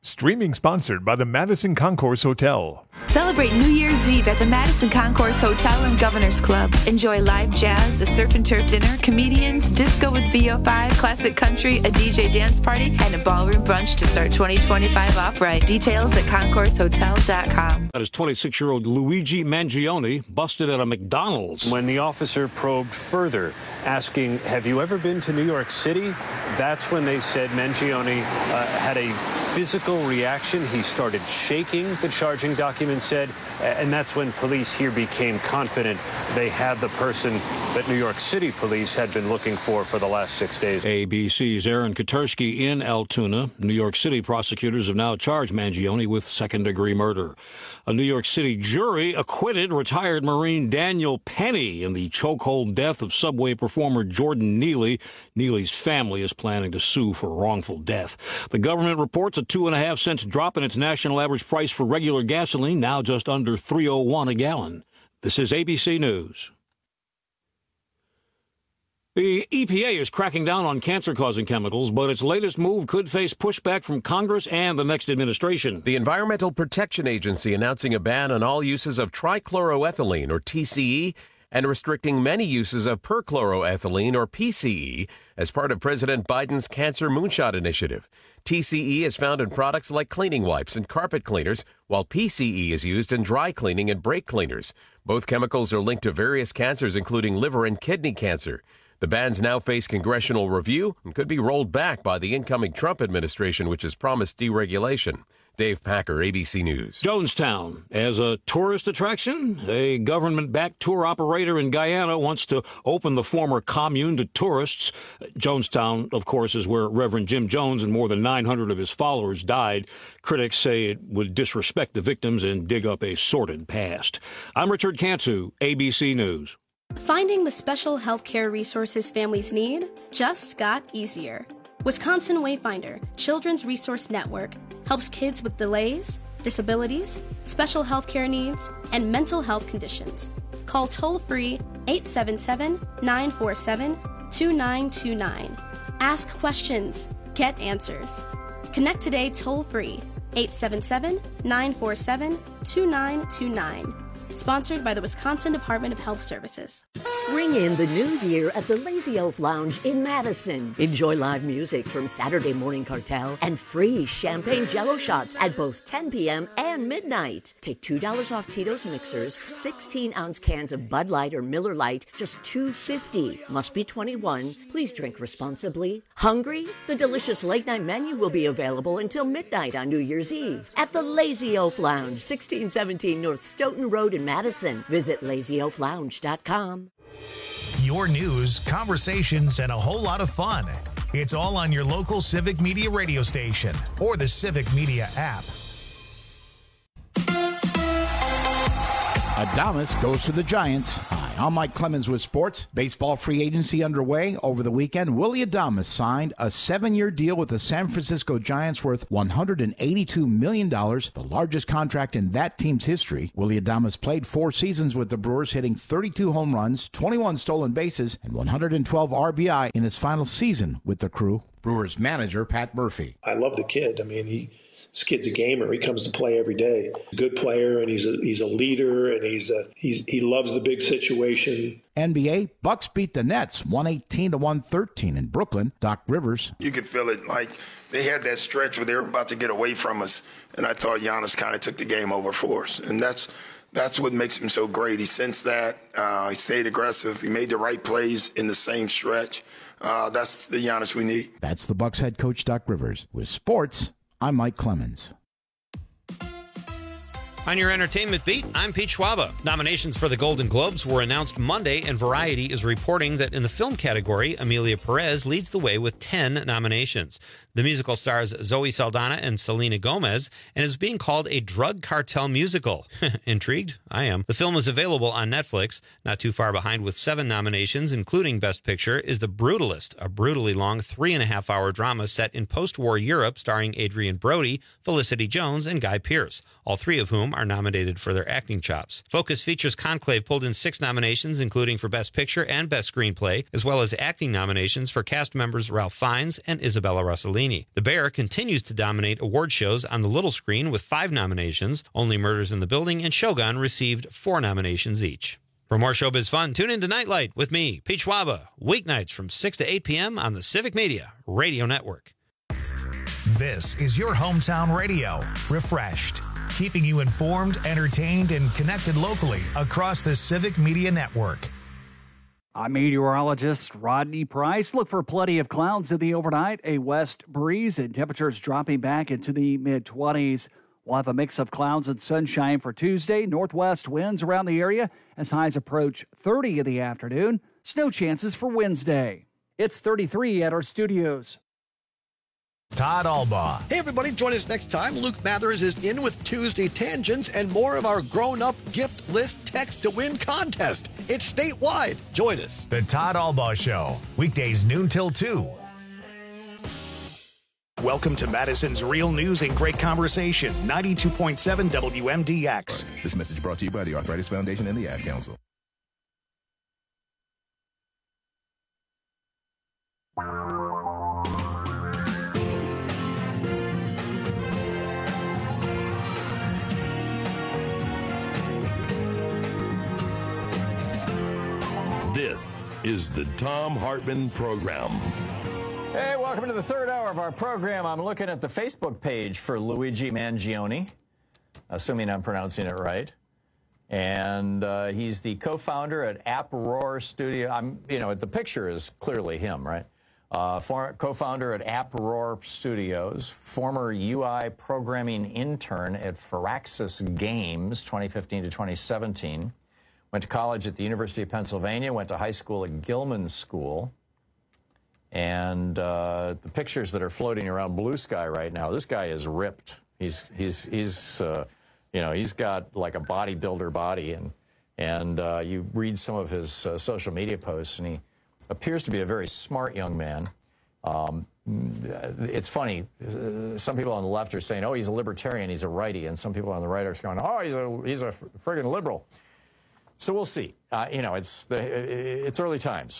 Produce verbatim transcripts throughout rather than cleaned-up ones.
Streaming sponsored by the Madison Concourse Hotel. Celebrate New Year's Eve at the Madison Concourse Hotel and Governor's Club. Enjoy live jazz, a surf and turf dinner, comedians, disco with V O five, classic country, a D J dance party, and a ballroom brunch to start twenty twenty-five off right. Details at concourse hotel dot com. That is twenty-six-year-old Luigi Mangione busted at a McDonald's. When the officer probed further, asking, have you ever been to New York City? That's when they said Mangione uh, had a physical reaction. He started shaking, the charging document said, and that's when police here became confident they had the person that New York City police had been looking for for the last six days. A B C's Aaron Katersky in Altoona. New York City prosecutors have now charged Mangione with second-degree murder. A New York City jury acquitted retired Marine Daniel Penny in the chokehold death of Subway performer Jordan Neely. Neely's family is planning to sue for wrongful death. The government reports a two and a half cents drop in its national average price for regular gasoline, now just under three oh one a gallon. This is A B C News. The E P A is cracking down on cancer-causing chemicals, but its latest move could face pushback from Congress and the next administration. The Environmental Protection Agency announcing a ban on all uses of trichloroethylene, or T C E, and restricting many uses of perchloroethylene, or P C E, as part of President Biden's Cancer Moonshot Initiative. T C E is found in products like cleaning wipes and carpet cleaners, while P C E is used in dry cleaning and brake cleaners. Both chemicals are linked to various cancers, including liver and kidney cancer. The bans now face congressional review and could be rolled back by the incoming Trump administration, which has promised deregulation. Dave Packer, A B C News. Jonestown, as a tourist attraction, a government-backed tour operator in Guyana wants to open the former commune to tourists. Jonestown, of course, is where Reverend Jim Jones and more than nine hundred of his followers died. Critics say it would disrespect the victims and dig up a sordid past. I'm Richard Cantu, A B C News. Finding the special healthcare resources families need just got easier. Wisconsin Wayfinder Children's Resource Network helps kids with delays, disabilities, special healthcare needs, and mental health conditions. Call toll-free eight seven seven, nine four seven, two nine two nine. Ask questions. Get answers. Connect today toll-free eight seven seven, nine four seven, two nine two nine. Sponsored by the Wisconsin Department of Health Services. Ring in the new year at the Lazy Elf Lounge in Madison. Enjoy live music from Saturday Morning Cartel and free champagne jello shots at both ten p.m. and midnight. Take two dollars off Tito's mixers, sixteen-ounce cans of Bud Light or Miller Lite, just two dollars and fifty cents. Must be twenty-one. Please drink responsibly. Hungry? The delicious late-night menu will be available until midnight on New Year's Eve at the Lazy Elf Lounge, sixteen seventeen North Stoughton Road in Madison. Visit lazy elf lounge dot com. Your news, conversations, and a whole lot of fun. It's all on your local Civic Media radio station or the Civic Media app. Adames goes to the Giants. Hi, I'm Mike Clemens with sports. Baseball free agency underway. Over the weekend, Willy Adames signed a seven-year deal with the San Francisco Giants worth one hundred eighty-two million dollars, the largest contract in that team's history. Willy Adames played four seasons with the Brewers, hitting thirty-two home runs, twenty-one stolen bases, and one hundred twelve R B I in his final season with the crew. Brewers manager Pat Murphy. I love the kid. I mean, he... This kid's a gamer. He comes to play every day. He's a good player, and he's a he's a leader, and he's a he's he loves the big situation. N B A, Bucks beat the Nets one eighteen to one thirteen in Brooklyn. Doc Rivers. You could feel it like they had that stretch where they were about to get away from us, and I thought Giannis kind of took the game over for us, and that's that's what makes him so great. He sensed that. Uh, he stayed aggressive. He made the right plays in the same stretch. Uh, that's the Giannis we need. That's the Bucks head coach, Doc Rivers. With sports, I'm Mike Clemens. On your entertainment beat, I'm Pete Schwaba. Nominations for the Golden Globes were announced Monday, and Variety is reporting that in the film category, Amelia Perez leads the way with ten nominations. The musical stars Zoe Saldana and Selena Gomez and is being called a drug cartel musical. Intrigued? I am. The film is available on Netflix. Not too far behind with seven nominations, including Best Picture, is The Brutalist, a brutally long three and a half hour drama set in post-war Europe starring Adrian Brody, Felicity Jones, and Guy Pearce, all three of whom are nominated for their acting chops. Focus Features Conclave pulled in six nominations, including for Best Picture and Best Screenplay, as well as acting nominations for cast members Ralph Fiennes and Isabella Rossellini. The Bear continues to dominate award shows on the little screen with five nominations. Only Murders in the Building and Shogun received four nominations each. For more showbiz fun, tune in to Nightlight with me, Pete Schwaba, weeknights from six to eight p.m. on the Civic Media Radio Network. This is your hometown radio, refreshed, keeping you informed, entertained, and connected locally across the Civic Media Network. I'm meteorologist Rodney Price. Look for plenty of clouds in the overnight, a west breeze, and temperatures dropping back into the mid-twenties. We'll have a mix of clouds and sunshine for Tuesday. Northwest winds around the area as highs approach thirty in the afternoon. Snow chances for Wednesday. It's thirty-three at our studios. Todd Albaugh. Hey, everybody, join us next time. Luke Mathers is in with Tuesday Tangents and more of our grown-up gift list text to win contest. It's statewide. Join us. The Todd Albaugh Show, weekdays noon till two. Welcome to Madison's Real News and Great Conversation, ninety-two point seven W M D X. This message brought to you by the Arthritis Foundation and the Ad Council. This is the Thom Hartmann Program. Hey, welcome to the third hour of our program. I'm looking at the Facebook page for Luigi Mangione, assuming I'm pronouncing it right. And uh, he's the co-founder at AppRoar Studio. I'm, you know, the picture is clearly him, right? Uh, for, co-founder at AppRoar Studios, former U I programming intern at Firaxis Games, twenty fifteen to twenty seventeen. Went to college at the University of Pennsylvania, went to high school at Gilman School. And uh, the pictures that are floating around Blue Sky right now, this guy is ripped. He's, he's, he's uh, you know, he's got like a bodybuilder body. And, and uh, you read some of his uh, social media posts, and he appears to be a very smart young man. Um, it's funny. Some people on the left are saying, oh, he's a libertarian, he's a righty. And some people on the right are going, oh, he's a, he's a friggin' liberal. So we'll see. Uh, you know, it's, the, it's early times.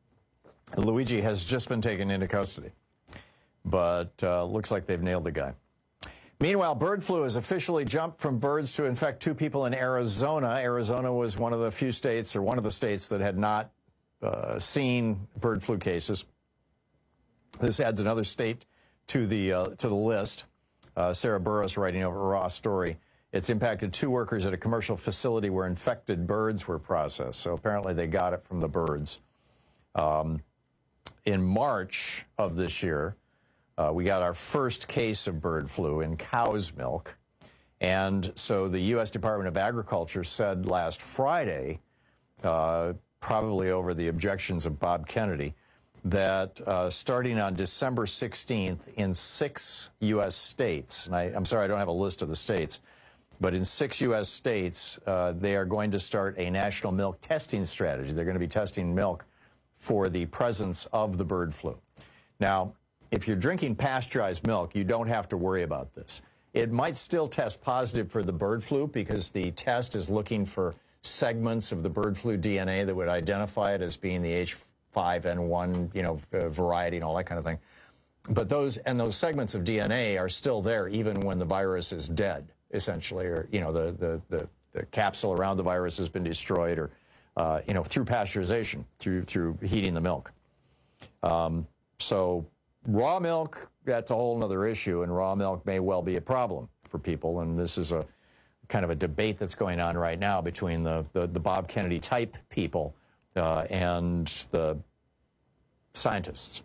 Luigi has just been taken into custody, but uh, looks like they've nailed the guy. Meanwhile, bird flu has officially jumped from birds to infect two people in Arizona. Arizona was one of the few states, or one of the states, that had not uh, seen bird flu cases. This adds another state to the uh, to the list. Uh, Sarah Burrows writing over a raw story. It's impacted two workers at a commercial facility where infected birds were processed. So apparently they got it from the birds. Um, In March of this year, uh, we got our first case of bird flu in cow's milk. And so the U S Department of Agriculture said last Friday, uh, probably over the objections of Bob Kennedy, that uh, starting on December sixteenth in six U S states, and I, I'm sorry I don't have a list of the states, but in six U S states, uh, they are going to start a national milk testing strategy. They're going to be testing milk for the presence of the bird flu. Now, if you're drinking pasteurized milk, you don't have to worry about this. It might still test positive for the bird flu because the test is looking for segments of the bird flu D N A that would identify it as being the H five N one, you know, uh, variety and all that kind of thing. But those, and those segments of D N A are still there even when the virus is dead, essentially, or, you know, the, the, the, the capsule around the virus has been destroyed, or Uh, you know, through pasteurization, through through heating the milk. Um, so raw milk, that's a whole other issue, and raw milk may well be a problem for people. And this is a kind of a debate that's going on right now between the, the, the Bob Kennedy type people uh, and the scientists.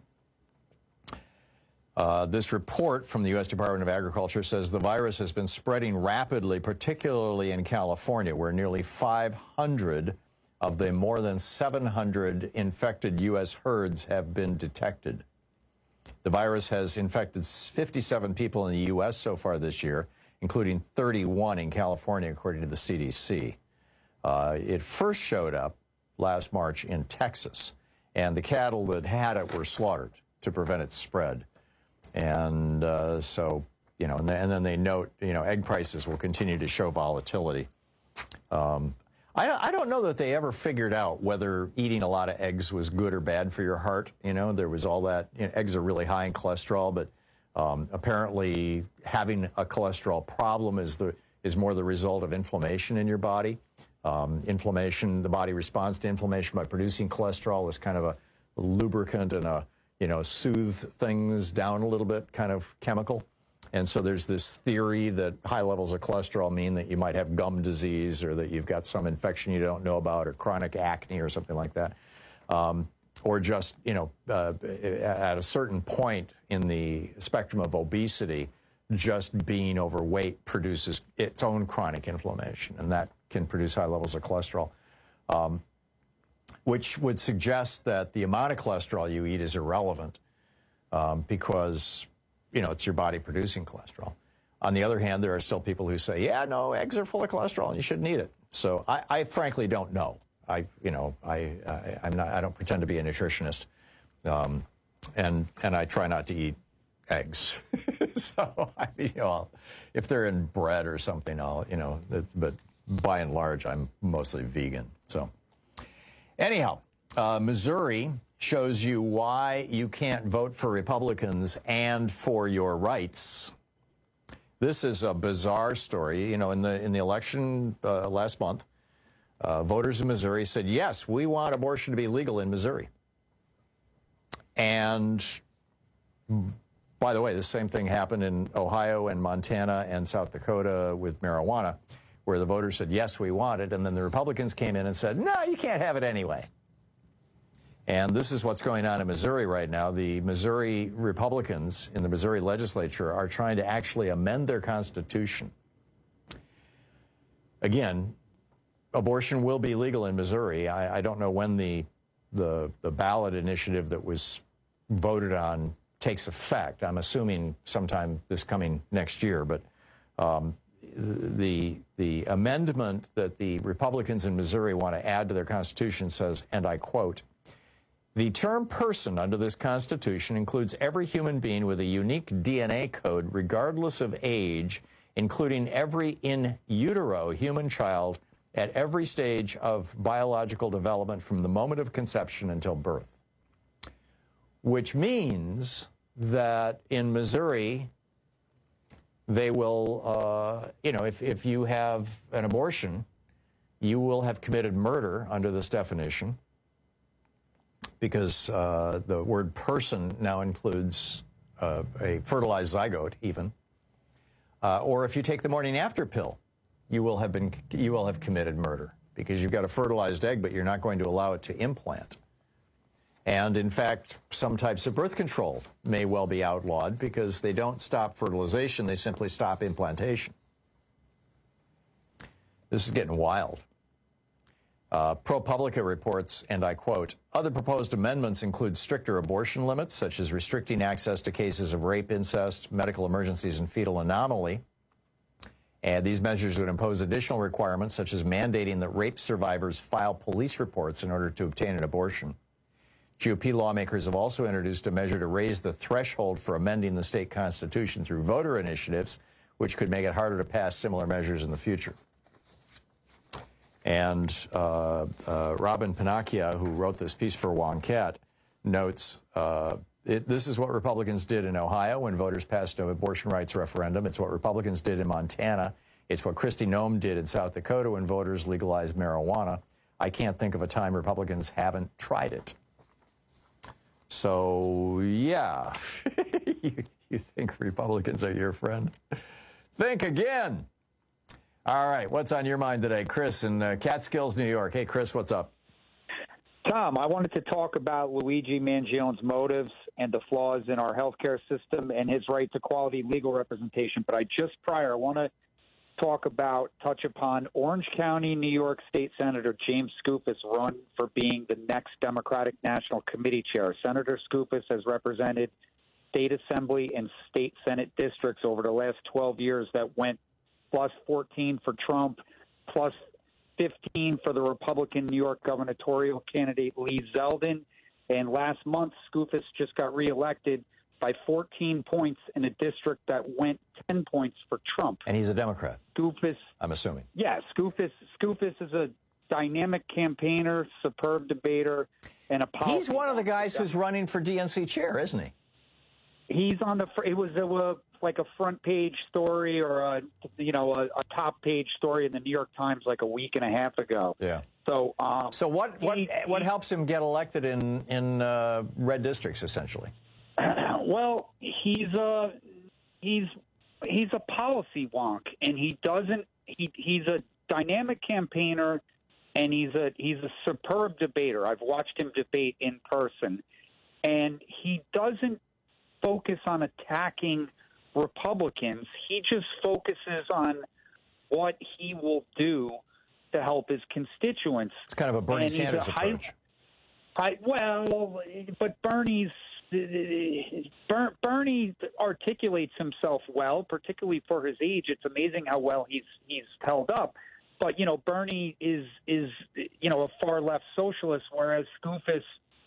Uh, this report from the U S Department of Agriculture says the virus has been spreading rapidly, particularly in California, where nearly five hundred of the more than seven hundred infected U S herds have been detected. The virus has infected fifty-seven people in the U S so far this year, including thirty-one in California, according to the C D C. Uh, it first showed up last March in Texas, and the cattle that had it were slaughtered to prevent its spread. And uh, so you know, and, and then they note, you know, egg prices will continue to show volatility. Um, I, I don't know that they ever figured out whether eating a lot of eggs was good or bad for your heart. You know, there was all that, you know, eggs are really high in cholesterol, but um, apparently having a cholesterol problem is the is more the result of inflammation in your body. Um, inflammation, the body responds to inflammation by producing cholesterol as kind of a lubricant and a, you know, soothe things down a little bit kind of chemical. And so there's this theory that high levels of cholesterol mean that you might have gum disease or that you've got some infection you don't know about or chronic acne or something like that. Um, or just, you know, uh, at a certain point in the spectrum of obesity, just being overweight produces its own chronic inflammation, and that can produce high levels of cholesterol, um, which would suggest that the amount of cholesterol you eat is irrelevant um, because, you know, it's your body producing cholesterol. On the other hand, there are still people who say, yeah, no, eggs are full of cholesterol and you shouldn't eat it. So I, I frankly don't know. I, you know, I, I, I'm not, I don't pretend to be a nutritionist. Um, and, and I try not to eat eggs. So, I mean, you know, if they're in bread or something, I'll, you know, it's, but by and large, I'm mostly vegan. So anyhow, uh, Missouri shows you why you can't vote for Republicans and for your rights. This is a bizarre story. You know, in the in the election uh, last month, uh, voters in Missouri said, yes, we want abortion to be legal in Missouri. And by the way, the same thing happened in Ohio and Montana and South Dakota with marijuana, where the voters said, yes, we want it. And then the Republicans came in and said, no, you can't have it anyway. And this is what's going on in Missouri right now. The Missouri Republicans in the Missouri legislature are trying to actually amend their constitution. Again, abortion will be legal in Missouri. I, I don't know when the, the, the ballot initiative that was voted on takes effect. I'm assuming sometime this coming next year. But um, the, the amendment that the Republicans in Missouri want to add to their constitution says, and I quote, the term person under this Constitution includes every human being with a unique D N A code, regardless of age, including every in utero human child at every stage of biological development from the moment of conception until birth. Which means that in Missouri, they will, uh, you know, if, if you have an abortion, you will have committed murder under this definition, because uh, the word person now includes uh, a fertilized zygote even. Uh, or if you take the morning after pill, you will have been you will have committed murder because you've got a fertilized egg, but you're not going to allow it to implant. And in fact, some types of birth control may well be outlawed because they don't stop fertilization, they simply stop implantation. This is getting wild. Uh, ProPublica reports, and I quote, other proposed amendments include stricter abortion limits, such as restricting access to cases of rape, incest, medical emergencies, and fetal anomaly. And these measures would impose additional requirements, such as mandating that rape survivors file police reports in order to obtain an abortion. G O P lawmakers have also introduced a measure to raise the threshold for amending the state constitution through voter initiatives, which could make it harder to pass similar measures in the future. And uh, uh, Robin Pinocchia, who wrote this piece for Wonkette, notes, uh, it, this is what Republicans did in Ohio when voters passed an abortion rights referendum. It's what Republicans did in Montana. It's what Kristi Noem did in South Dakota when voters legalized marijuana. I can't think of a time Republicans haven't tried it. So, yeah, you, you think Republicans are your friend? Think again. All right, what's on your mind today? Chris in uh, Catskills, New York. Hey, Chris, what's up? Tom, I wanted to talk about Luigi Mangione's motives and the flaws in our healthcare system and his right to quality legal representation. But I just prior, I want to talk about, touch upon Orange County, New York State Senator James Skoufis run for being the next Democratic National Committee chair. Senator Skoufis has represented state assembly and state Senate districts over the last twelve years that went plus fourteen for Trump, plus fifteen for the Republican New York gubernatorial candidate Lee Zeldin. And last month, Skoufis just got reelected by fourteen points in a district that went ten points for Trump. And he's a Democrat. Skoufis. I'm assuming. Yeah, Skoufis. Skoufis is a dynamic campaigner, superb debater, and a policy. He's one of the guys who's running for D N C chair, isn't he? He's on the. It was a, a like a front page story or a you know a, a top page story in the New York Times like a week and a half ago. Yeah. So. Um, so what what he, what helps him get elected in in uh, red districts essentially? Well, he's a he's he's a policy wonk, and he doesn't. He he's a dynamic campaigner, and he's a he's a superb debater. I've watched him debate in person, and he doesn't focus on attacking Republicans. He just focuses on what he will do to help his constituents. It's kind of a Bernie and Sanders a approach. High, I, well, but Bernie's Bernie articulates himself well, particularly for his age. It's amazing how well he's he's held up. But you know, Bernie is is you know a far left socialist, whereas Skoufis,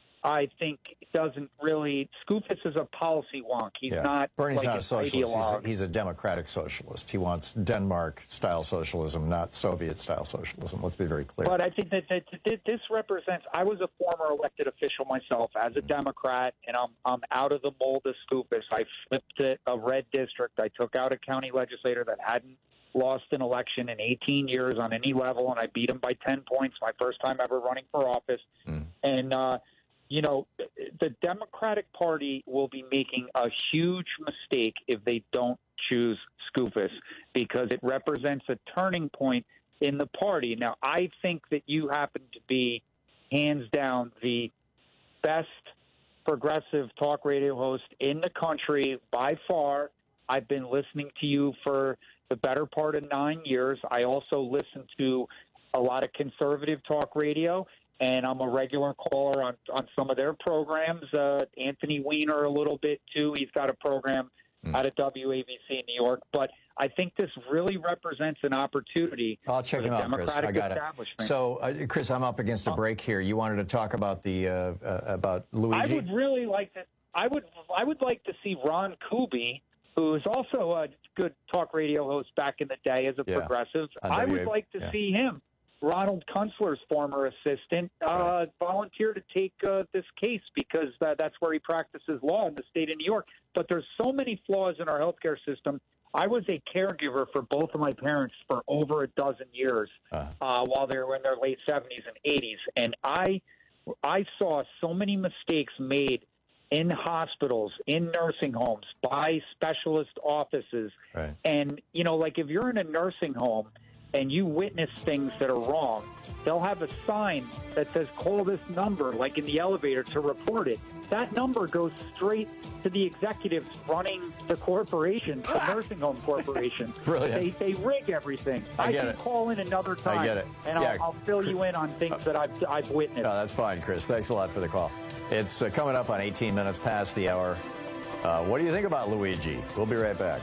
I think, doesn't really. Skoufis is a policy wonk. He's yeah. not. Bernie's like not a socialist. He's a, ideologue. he's a democratic socialist. He wants Denmark-style socialism, not Soviet-style socialism. Let's be very clear. But I think that, that, that this represents. I was a former elected official myself as a Democrat, and I'm I'm out of the mold of Skoufis. I flipped it, a red district. I took out a county legislator that hadn't lost an election in eighteen years on any level, and I beat him by ten points. My first time ever running for office, mm. and. uh You know, the Democratic Party will be making a huge mistake if they don't choose Skoufis, because it represents a turning point in the party. Now, I think that you happen to be, hands down, the best progressive talk radio host in the country by far. I've been listening to you for the better part of nine years. I also listen to a lot of conservative talk radio, and I'm a regular caller on, on some of their programs. Uh, Anthony Weiner a little bit, too. He's got a program mm. out of W A B C in New York. But I think this really represents an opportunity. I'll check him out, Chris. I got it. So, uh, Chris, I'm up against a break here. You wanted to talk about the uh, uh, about Luigi? I would really like to. I would. I would like to see Ron Kuby, who is also a good talk radio host back in the day as a yeah. progressive. On I W A B, would like to yeah. see him. Ronald Kunstler's former assistant, uh, right. volunteer to take uh, this case because uh, that's where he practices law in the state of New York. But there's so many flaws in our healthcare system. I was a caregiver for both of my parents for over a dozen years uh. uh, while they were in their late seventies and eighties. And I, I saw so many mistakes made in hospitals, in nursing homes, by specialist offices. Right. And, you know, like if you're in a nursing home and you witness things that are wrong, they'll have a sign that says, call this number, like in the elevator, to report it. That number goes straight to the executives running the corporation, the nursing home corporation. Brilliant. They, they rig everything. I I get can it. call in another time, I get it. and Yeah. I'll, I'll fill you in on things that I've, I've witnessed. No, that's fine, Chris. Thanks a lot for the call. It's uh, coming up on eighteen minutes past the hour. Uh, what do you think about Luigi? We'll be right back.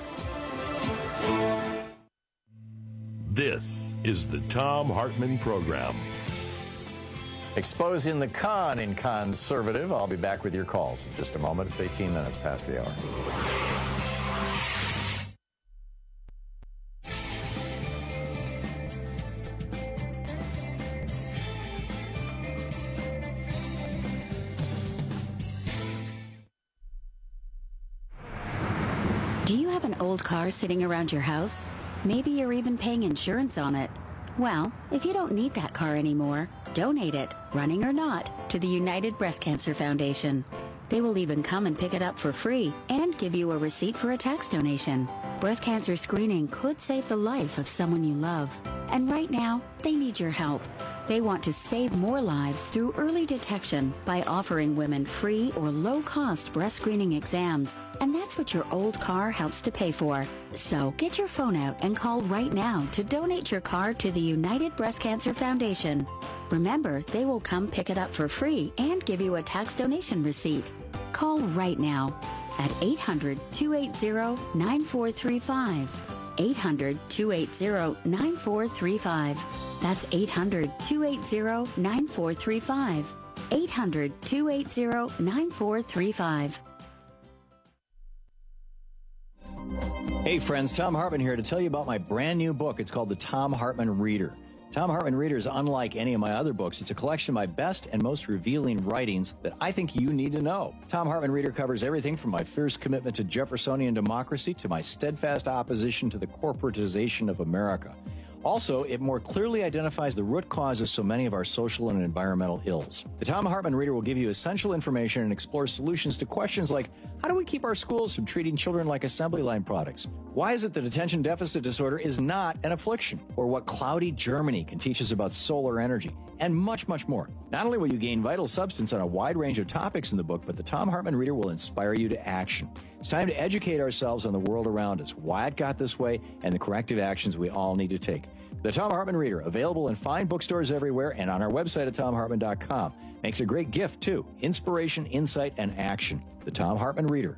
This is the Thom Hartmann Program. Exposing the con in conservative. I'll be back with your calls in just a moment. It's eighteen minutes past the hour. Do you have an old car sitting around your house? Maybe you're even paying insurance on it. Well, if you don't need that car anymore, donate it, running or not, to the United Breast Cancer Foundation. They will even come and pick it up for free and give you a receipt for a tax donation. Breast cancer screening could save the life of someone you love. And right now, they need your help. They want to save more lives through early detection by offering women free or low-cost breast screening exams. And that's what your old car helps to pay for. So get your phone out and call right now to donate your car to the United Breast Cancer Foundation. Remember, they will come pick it up for free and give you a tax donation receipt. Call right now at eight hundred, two eight zero, nine four three five. eight hundred, two eight zero, nine four three five. That's eight hundred, two eight zero, nine four three five. eight hundred, two eight zero, nine four three five. Hey friends, Tom Hartman here to tell you about my brand new book. It's called The Tom Hartman Reader. Tom Hartman Reader is unlike any of my other books. It's a collection of my best and most revealing writings that I think you need to know. Tom Hartman Reader covers everything from my fierce commitment to Jeffersonian democracy to my steadfast opposition to the corporatization of America. Also, it more clearly identifies the root cause of so many of our social and environmental ills. The Tom Hartman Reader will give you essential information and explore solutions to questions like, how do we keep our schools from treating children like assembly line products? Why is it that attention deficit disorder is not an affliction? Or what cloudy Germany can teach us about solar energy? And much, much more. Not only will you gain vital substance on a wide range of topics in the book, but the Tom Hartman Reader will inspire you to action. It's time to educate ourselves on the world around us, why it got this way, and the corrective actions we all need to take. The Tom Hartman Reader, available in fine bookstores everywhere and on our website at tom hartman dot com. Makes a great gift, too. Inspiration, insight, and action. The Tom Hartman Reader.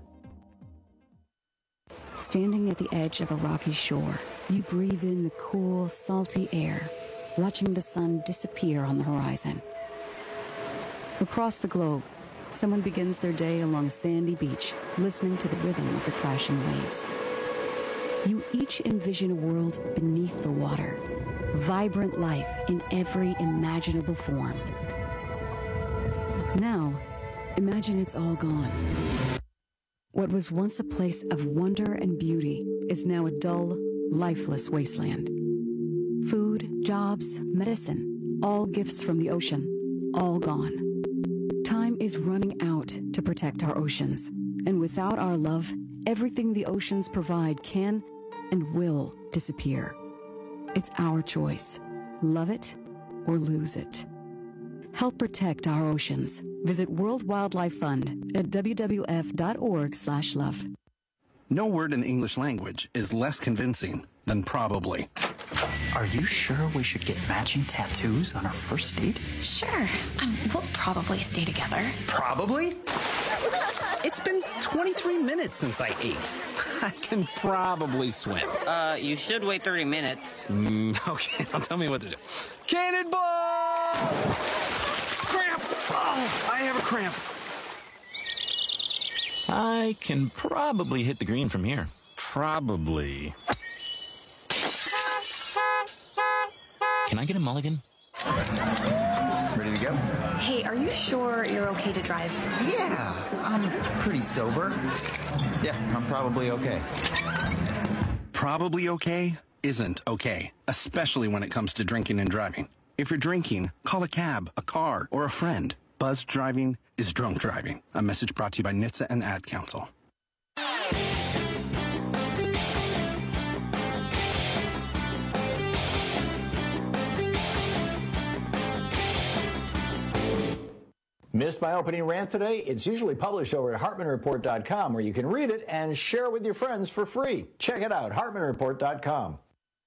Standing at the edge of a rocky shore, you breathe in the cool, salty air, watching the sun disappear on the horizon. Across the globe, someone begins their day along a sandy beach, listening to the rhythm of the crashing waves. You each envision a world beneath the water, vibrant life in every imaginable form. Now, imagine it's all gone. What was once a place of wonder and beauty is now a dull, lifeless wasteland. Food, jobs, medicine, all gifts from the ocean, all gone. Time is running out to protect our oceans, and without our love, everything the oceans provide can and will disappear. It's our choice. Love it or lose it. Help protect our oceans. Visit World Wildlife Fund at w w f dot org slash love. No word in the English language is less convincing than probably. Are you sure we should get matching tattoos on our first date? Sure. Um, we'll probably stay together. Probably? It's been twenty-three minutes since I ate. I can probably swim. Uh, you should wait thirty minutes. Mm, okay, now tell me what to do. Cannonball! Cramp! Oh, I have a cramp. I can probably hit the green from here. Probably. Can I get a mulligan? Ready to go? Hey, are you sure you're okay to drive? Yeah, I'm pretty sober. Yeah, I'm probably okay. Probably okay isn't okay, especially when it comes to drinking and driving. If you're drinking, call a cab, a car, or a friend. Buzzed driving is drunk driving. A message brought to you by N H T S A and Ad Council. Missed my opening rant today? It's usually published over at hartman report dot com, where you can read it and share it with your friends for free. Check it out, hartman report dot com.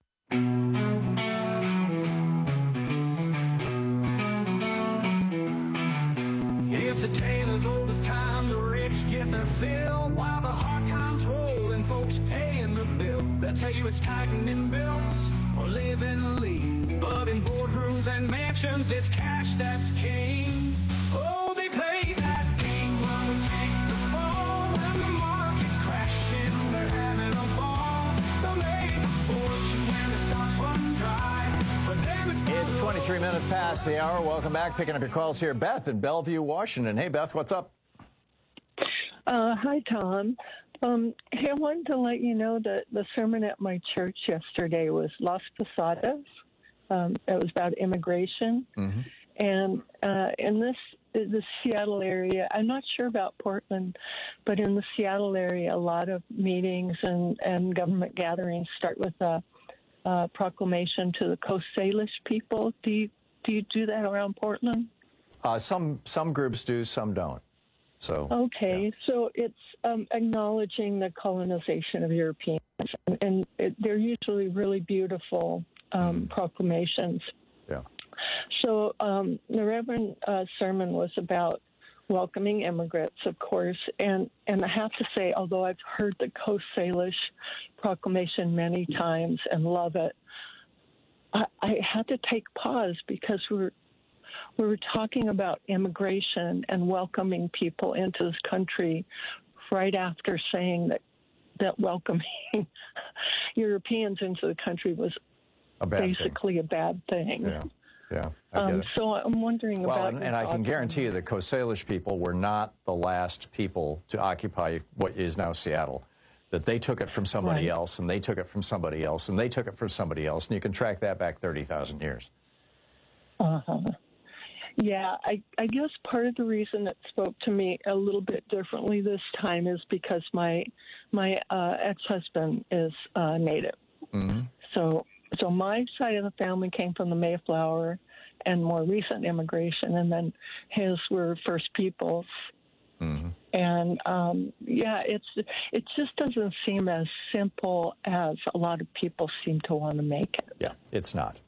It's a tale as old as time. The rich get their fill while the hard times roll and folks paying the bill. They'll tell you it's tightening belts or living lean, but in boardrooms and mansions it's cash that's king. Oh, they play that game, run and take the fall when the market's crashing. They're having a ball. They'll make a fortune when the stocks run dry. For them it's It's twenty-three minutes past the hour. Welcome back. Picking up your calls here. Beth in Bellevue, Washington. Hey, Beth, what's up? Uh, hi, Tom. Um, hey, I wanted to let you know that the sermon at my church yesterday was Las Posadas. Um, it was about immigration. Mm-hmm. And uh, in this the Seattle area, I'm not sure about Portland, but in the Seattle area, a lot of meetings and, and government gatherings start with a, a proclamation to the Coast Salish people. Do you do you do that around Portland? Uh, some some groups do, some don't. So okay, yeah. So it's um, acknowledging the colonization of Europeans, and, and it, they're usually really beautiful um, mm. proclamations. Yeah. So um, the Reverend uh, sermon was about welcoming immigrants, of course, and, and I have to say, although I've heard the Coast Salish proclamation many times and love it, I, I had to take pause because we're we were talking about immigration and welcoming people into this country right after saying that that welcoming Europeans into the country was A bad basically thing. a bad thing. Yeah, yeah. I Um, get it. so I'm wondering Well, about. and, your and I can thoughts guarantee on- you the Coast Salish people were not the last people to occupy what is now Seattle. That they took it from somebody Right. else, and they took it from somebody else, and they took it from somebody else, and you can track that back thirty thousand years. Uh-huh. Yeah, I, I guess part of the reason it spoke to me a little bit differently this time is because my my uh, ex-husband is uh, Native. Mm-hmm. So so my side of the family came from the Mayflower and more recent immigration, and then his were First Peoples. Mm-hmm. And um, yeah, it's it just doesn't seem as simple as a lot of people seem to want to make it. Yeah, it's not.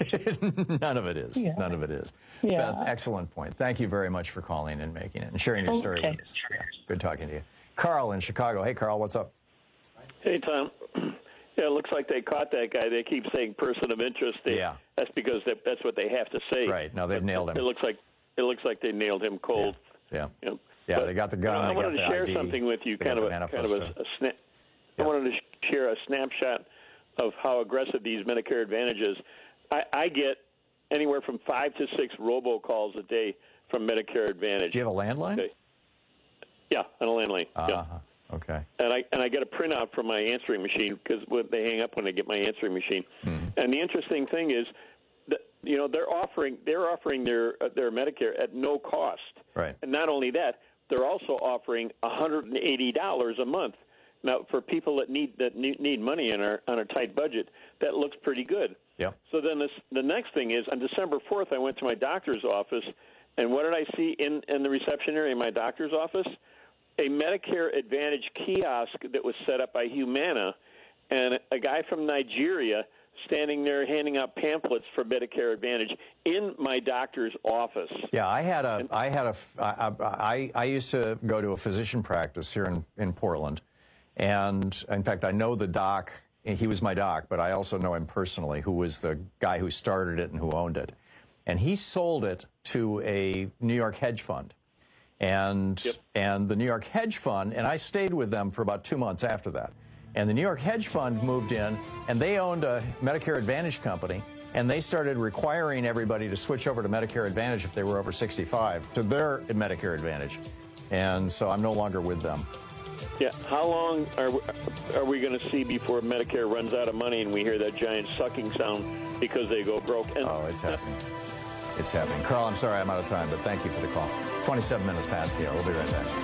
None of it is. Yeah. None of it is. Yeah. Beth, excellent point. Thank you very much for calling and making it and sharing your story Okay. with us. Yeah, good talking to you. Carl in Chicago. Hey, Carl, what's up? Hey, Tom. Yeah, it looks like they caught that guy. They keep saying person of interest. They, Yeah. That's because they, that's what they have to say. Right. No, they've But nailed him. It looks like it looks like they nailed him cold. Yeah. You know, Yeah, but, they got the gun. you know, I they wanted got to the share I D, something with you, they kind got of the a kind of a, manifesto. a snap. I wanted to sh- share a snapshot of how aggressive these Medicare advantages. I, I get anywhere from five to six robocalls a day from Medicare Advantage. Do you have a landline? Okay. Yeah, on a landline. Uh-huh. Yeah. Okay. And I and I get a printout from my answering machine because they hang up when I get my answering machine. Mm-hmm. And the interesting thing is that you know they're offering they're offering their uh, their Medicare at no cost. Right. And not only that, they're also offering one hundred eighty dollars a month. Now, for people that need that need, need money on our on a tight budget, that looks pretty good. Yep. So then this, the next thing is on December fourth, I went to my doctor's office, and what did I see in, in the reception area in my doctor's office? A Medicare Advantage kiosk that was set up by Humana, and a guy from Nigeria standing there handing out pamphlets for Medicare Advantage in my doctor's office. Yeah, I had a, I had a, I, I, I used to go to a physician practice here in, in Portland, and in fact, I know the doc. He was my doc, but I also know him personally, who was the guy who started it and who owned it, and he sold it to a New York hedge fund. And yep. and the New York hedge fund, and I stayed with them for about two months after that. And the New York hedge fund moved in, and they owned a Medicare Advantage company, and they started requiring everybody to switch over to Medicare Advantage if they were over sixty-five to their Medicare Advantage. And so I'm no longer with them. Yeah, how long are we, are we going to see before Medicare runs out of money and we hear that giant sucking sound because they go broke? And oh, it's happening. It's happening. Carl, I'm sorry I'm out of time, but thank you for the call. twenty-seven minutes past the hour. We'll be right back.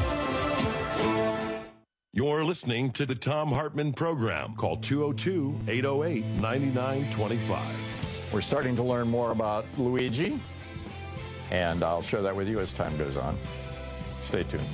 You're listening to the Thom Hartmann Program. Call two oh two, eight oh eight, nine nine two five. We're starting to learn more about Luigi, and I'll share that with you as time goes on. Stay tuned.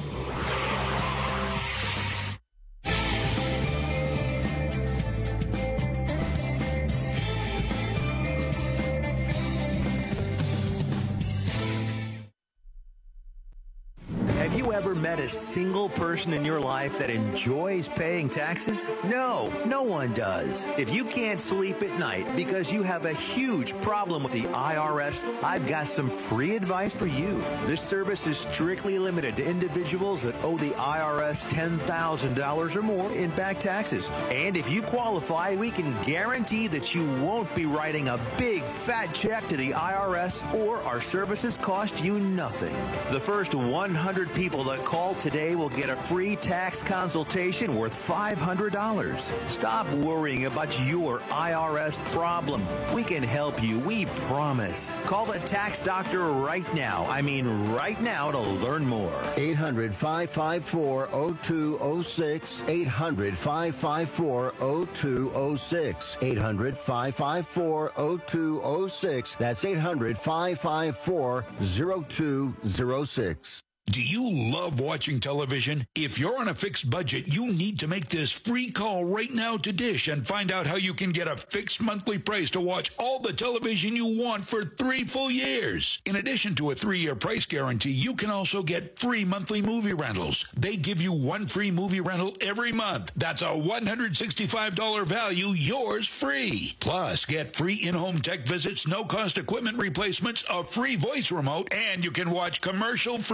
Have you ever met a single person in your life that enjoys paying taxes? No, no one does. If you can't sleep at night because you have a huge problem with the I R S, I've got some free advice for you. This service is strictly limited to individuals that owe the I R S ten thousand dollars or more in back taxes. And if you qualify, we can guarantee that you won't be writing a big fat check to the I R S, or our services cost you nothing. The first one hundred people that call today will get a free tax consultation worth five hundred dollars. Stop worrying about your I R S problem. We can help you, we promise. Call the tax doctor right now. I mean right now to learn more. eight hundred, five five four, oh two oh six. eight hundred, five five four, oh two oh six. eight hundred, five five four, oh two oh six. That's eight hundred, five five four, oh two oh six. Do you love watching television? If you're on a fixed budget, you need to make this free call right now to Dish and find out how you can get a fixed monthly price to watch all the television you want for three full years. In addition to a three-year price guarantee, you can also get free monthly movie rentals. They give you one free movie rental every month. That's a one hundred sixty-five dollars value, yours free. Plus, get free in-home tech visits, no-cost equipment replacements, a free voice remote, and you can watch commercial-free T V.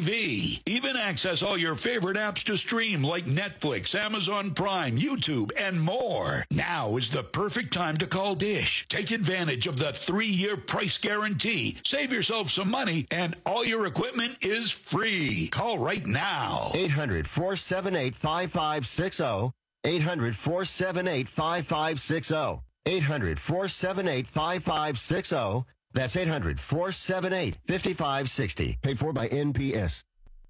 V. Even access all your favorite apps to stream like Netflix, Amazon Prime, YouTube, and more. Now is the perfect time to call Dish. Take advantage of the three-year price guarantee. Save yourself some money, and all your equipment is free. Call right now. eight hundred, four seven eight, five five six zero. eight hundred, four seven eight, five five six zero. eight hundred, four seven eight, five five six zero. That's eight hundred, four seven eight, five five six zero. Paid for by N P S.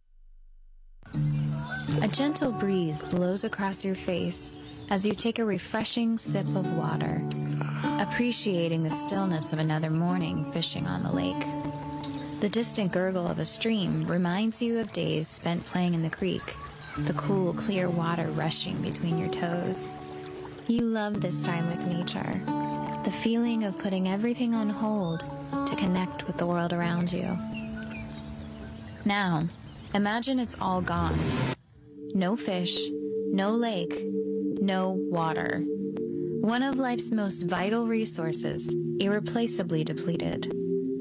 A gentle breeze blows across your face as you take a refreshing sip of water, appreciating the stillness of another morning fishing on the lake. The distant gurgle of a stream reminds you of days spent playing in the creek, the cool, clear water rushing between your toes. You love this time with nature, the feeling of putting everything on hold to connect with the world around you. Now, imagine it's all gone. No fish, no lake, no water. One of life's most vital resources, irreplaceably depleted.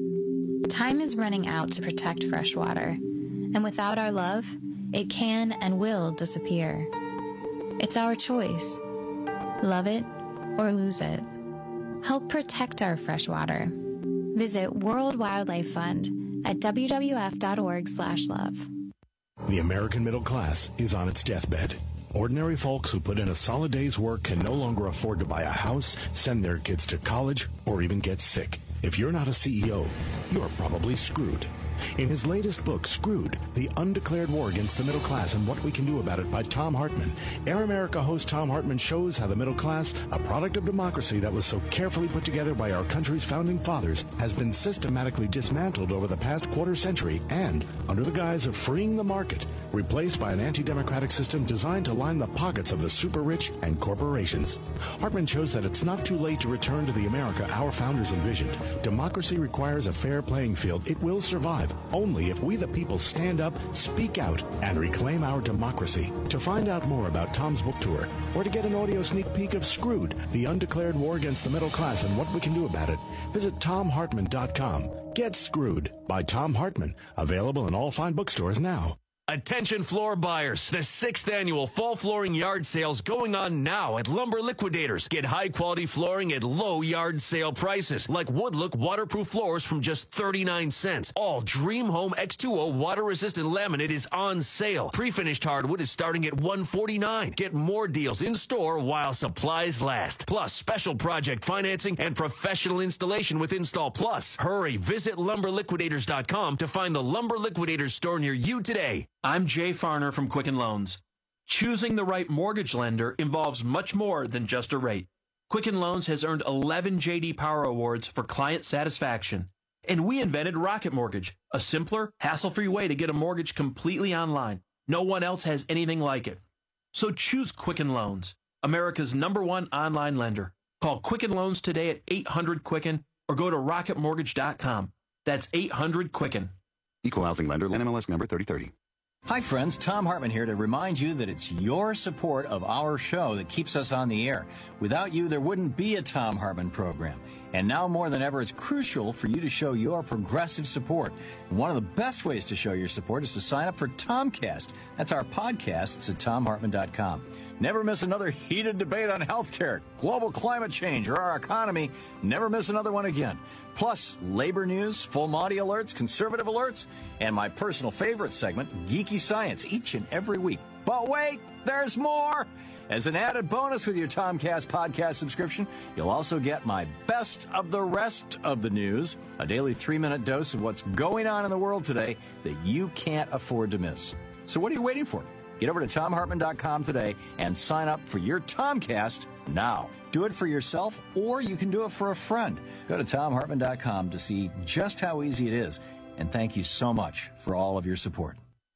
Time is running out to protect fresh water, and without our love, it can and will disappear. It's our choice. Love it or lose it. Help protect our fresh water. Visit World Wildlife Fund at w w f dot org slash love. The American middle class is on its deathbed. Ordinary folks who put in a solid day's work can no longer afford to buy a house, send their kids to college, or even get sick. If you're not a C E O, you're probably screwed. In his latest book, Screwed, The Undeclared War Against the Middle Class and What We Can Do About It by Thom Hartmann, Air America host Thom Hartmann shows how the middle class, a product of democracy that was so carefully put together by our country's founding fathers, has been systematically dismantled over the past quarter century and, under the guise of freeing the market, replaced by an anti-democratic system designed to line the pockets of the super-rich and corporations. Hartmann shows that it's not too late to return to the America our founders envisioned. Democracy requires a fair playing field. It will survive only if we the people stand up, speak out, and reclaim our democracy. To find out more about Tom's book tour, or to get an audio sneak peek of Screwed, The Undeclared War Against the Middle Class and What We Can Do About It, visit tom hartmann dot com. Get Screwed by Thom Hartmann. Available in all fine bookstores now. Attention floor buyers. The sixth annual fall flooring yard sales going on now at Lumber Liquidators. Get high quality flooring at low yard sale prices like Woodlook waterproof floors from just thirty-nine cents. All Dream Home X two O water resistant laminate is on sale. Pre-finished hardwood is starting at one forty-nine. Get more deals in store while supplies last. Plus special project financing and professional installation with Install Plus. Hurry, visit lumber liquidators dot com to find the Lumber Liquidators store near you today. I'm Jay Farner from Quicken Loans. Choosing the right mortgage lender involves much more than just a rate. Quicken Loans has earned eleven J D Power Awards for client satisfaction. And we invented Rocket Mortgage, a simpler, hassle-free way to get a mortgage completely online. No one else has anything like it. So choose Quicken Loans, America's number one online lender. Call Quicken Loans today at eight hundred Quicken or go to rocket mortgage dot com. That's eight hundred Quicken. Equal housing lender, N M L S number thirty thirty. Hi, friends. Thom Hartmann here to remind you that it's your support of our show that keeps us on the air. Without you, there wouldn't be a Thom Hartmann program. And now more than ever, it's crucial for you to show your progressive support. And one of the best ways to show your support is to sign up for Tomcast. That's our podcast. It's at tom hartmann dot com. Never miss another heated debate on healthcare, global climate change, or our economy. Never miss another one again. Plus, labor news, full Monty alerts, conservative alerts, and my personal favorite segment, Geeky Science, each and every week. But wait, there's more! As an added bonus with your Tomcast podcast subscription, you'll also get my best of the rest of the news, a daily three-minute dose of what's going on in the world today that you can't afford to miss. So what are you waiting for? Get over to tom hartmann dot com today and sign up for your Tomcast now. Do it for yourself, or you can do it for a friend. Go to tom hartmann dot com to see just how easy it is. And thank you so much for all of your support.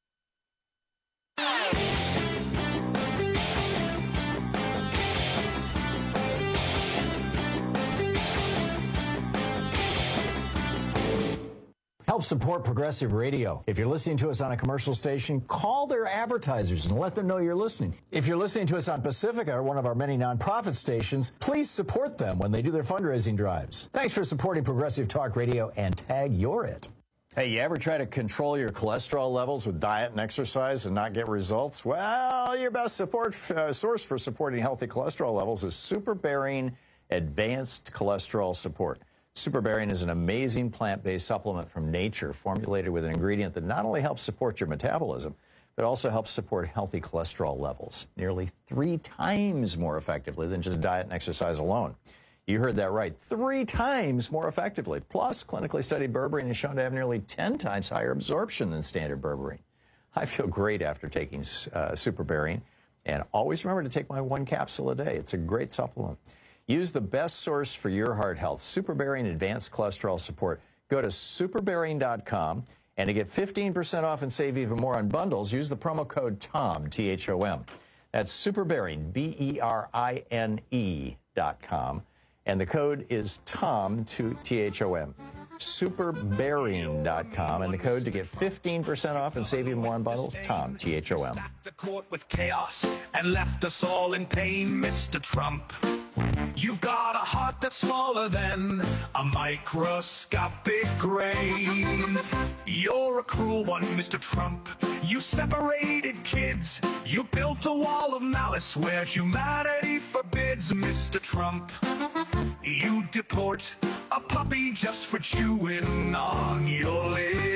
Help support Progressive Radio. If you're listening to us on a commercial station, call their advertisers and let them know you're listening. If you're listening to us on Pacifica, or one of our many nonprofit stations, please support them when they do their fundraising drives. Thanks for supporting Progressive Talk Radio, and tag you're it. Hey, you ever try to control your cholesterol levels with diet and exercise and not get results? Well, your best support uh, source for supporting healthy cholesterol levels is SuperBarian Advanced Cholesterol Support. SuperBarian is an amazing plant-based supplement from nature formulated with an ingredient that not only helps support your metabolism, but also helps support healthy cholesterol levels nearly three times more effectively than just diet and exercise alone. You heard that right. Three times more effectively. Plus, clinically studied berberine is shown to have nearly ten times higher absorption than standard berberine. I feel great after taking uh, SuperBarian. And always remember to take my one capsule a day. It's a great supplement. Use the best source for your heart health, SuperBarian Advanced Cholesterol Support. Go to superbarian dot com, and to get fifteen percent off and save even more on bundles, use the promo code TOM, T H O M. That's SuperBarian, B E R I N E dot com. And the code is TOM, T H O M. superbarian dot com, and the code to get fifteen percent off and save even more on bundles, TOM, T H O M. The court with chaos and left us all in pain, Mister Trump. You've got a heart that's smaller than a microscopic grain. You're a cruel one, Mister Trump. You separated kids. You built a wall of malice where humanity forbids, Mister Trump. You deport a puppy just for chewing on your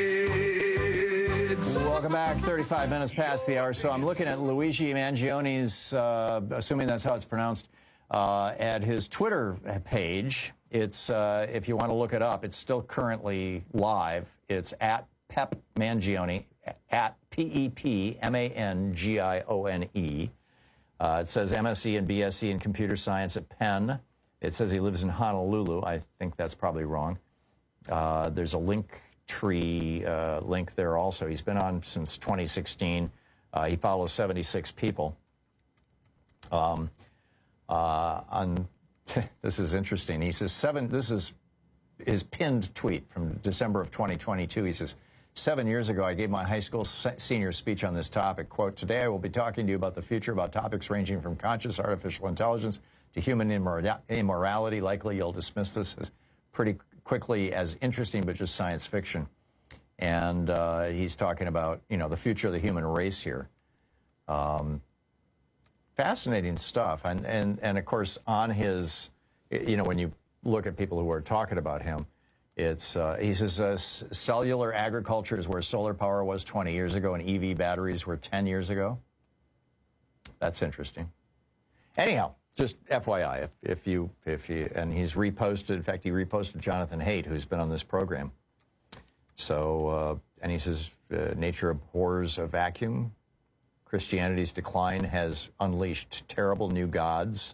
lids. Welcome back. thirty-five minutes past the hour. So I'm looking at Luigi Mangioni's, uh, assuming that's how it's pronounced, uh, at his Twitter page. It's, uh, if you want to look it up, it's still currently live. It's at Pep Mangione, at P E P M A N G I O N E. Uh, it says M S C and B S c in computer science at Penn. It says he lives in Honolulu. I think that's probably wrong. Uh, there's a link tree uh, link there also. He's been on since twenty sixteen. Uh, he follows seventy-six people. Um, uh, on this is interesting. He says seven. This is his pinned tweet from December of twenty twenty-two. He says, seven years ago, I gave my high school senior speech on this topic. Quote, today I will be talking to you about the future, about topics ranging from conscious artificial intelligence to human immora- immorality. Likely you'll dismiss this as pretty quickly as interesting, but just science fiction. And uh, he's talking about, you know, the future of the human race here. Um, fascinating stuff. And, and, and, of course, on his, you know, when you look at people who are talking about him, it's, uh, he says, uh, cellular agriculture is where solar power was twenty years ago and E V batteries were ten years ago. That's interesting. Anyhow, just F Y I, if, if you, if you, and he's reposted, in fact, he reposted Jonathan Haidt, who's been on this program. So, uh, and he says, uh, nature abhors a vacuum. Christianity's decline has unleashed terrible new gods.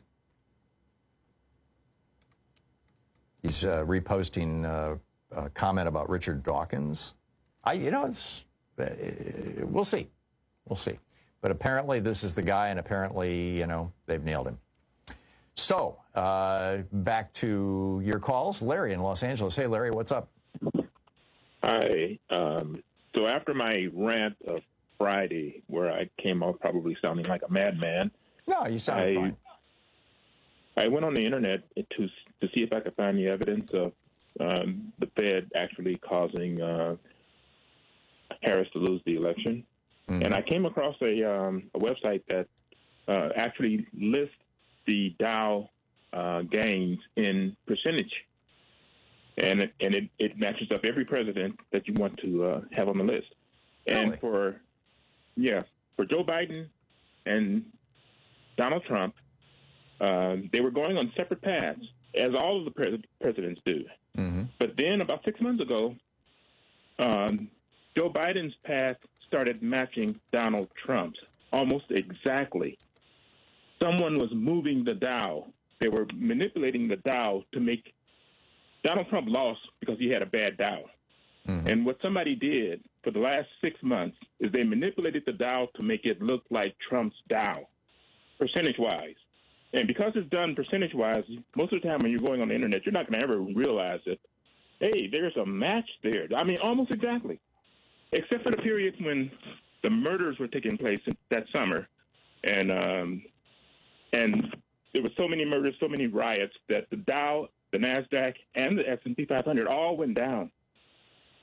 He's uh, reposting uh, a comment about Richard Dawkins. I, you know, it's, uh, we'll see. We'll see. But apparently this is the guy, and apparently, you know, they've nailed him. So, uh, back to your calls. Larry in Los Angeles. Hey, Larry, what's up? Hi. Um, so after my rant of Friday, where I came off probably sounding like a madman. No, you sound I, fine. I went on the internet to to see if I could find the evidence of um, the Fed actually causing uh, Harris to lose the election. Mm-hmm. And I came across a, um, a website that uh, actually lists the Dow uh, gains in percentage. And it, and it, it matches up every president that you want to uh, have on the list. And really? for, yeah, for Joe Biden and Donald Trump, uh, they were going on separate paths, as all of the pres- presidents do. Mm-hmm. But then about six months ago, um, Joe Biden's path started matching Donald Trump's almost exactly. Someone was moving the Dow. They were manipulating the Dow to make Donald Trump lost because he had a bad Dow. Mm-hmm. And what somebody did for the last six months is they manipulated the Dow to make it look like Trump's Dow, percentage-wise. And because it's done percentage-wise, most of the time when you're going on the internet, you're not going to ever realize that, hey, there's a match there. I mean, almost exactly, except for the periods when the murders were taking place that summer. And um, and there were so many murders, so many riots that the Dow, the NASDAQ, and the S and P five hundred all went down.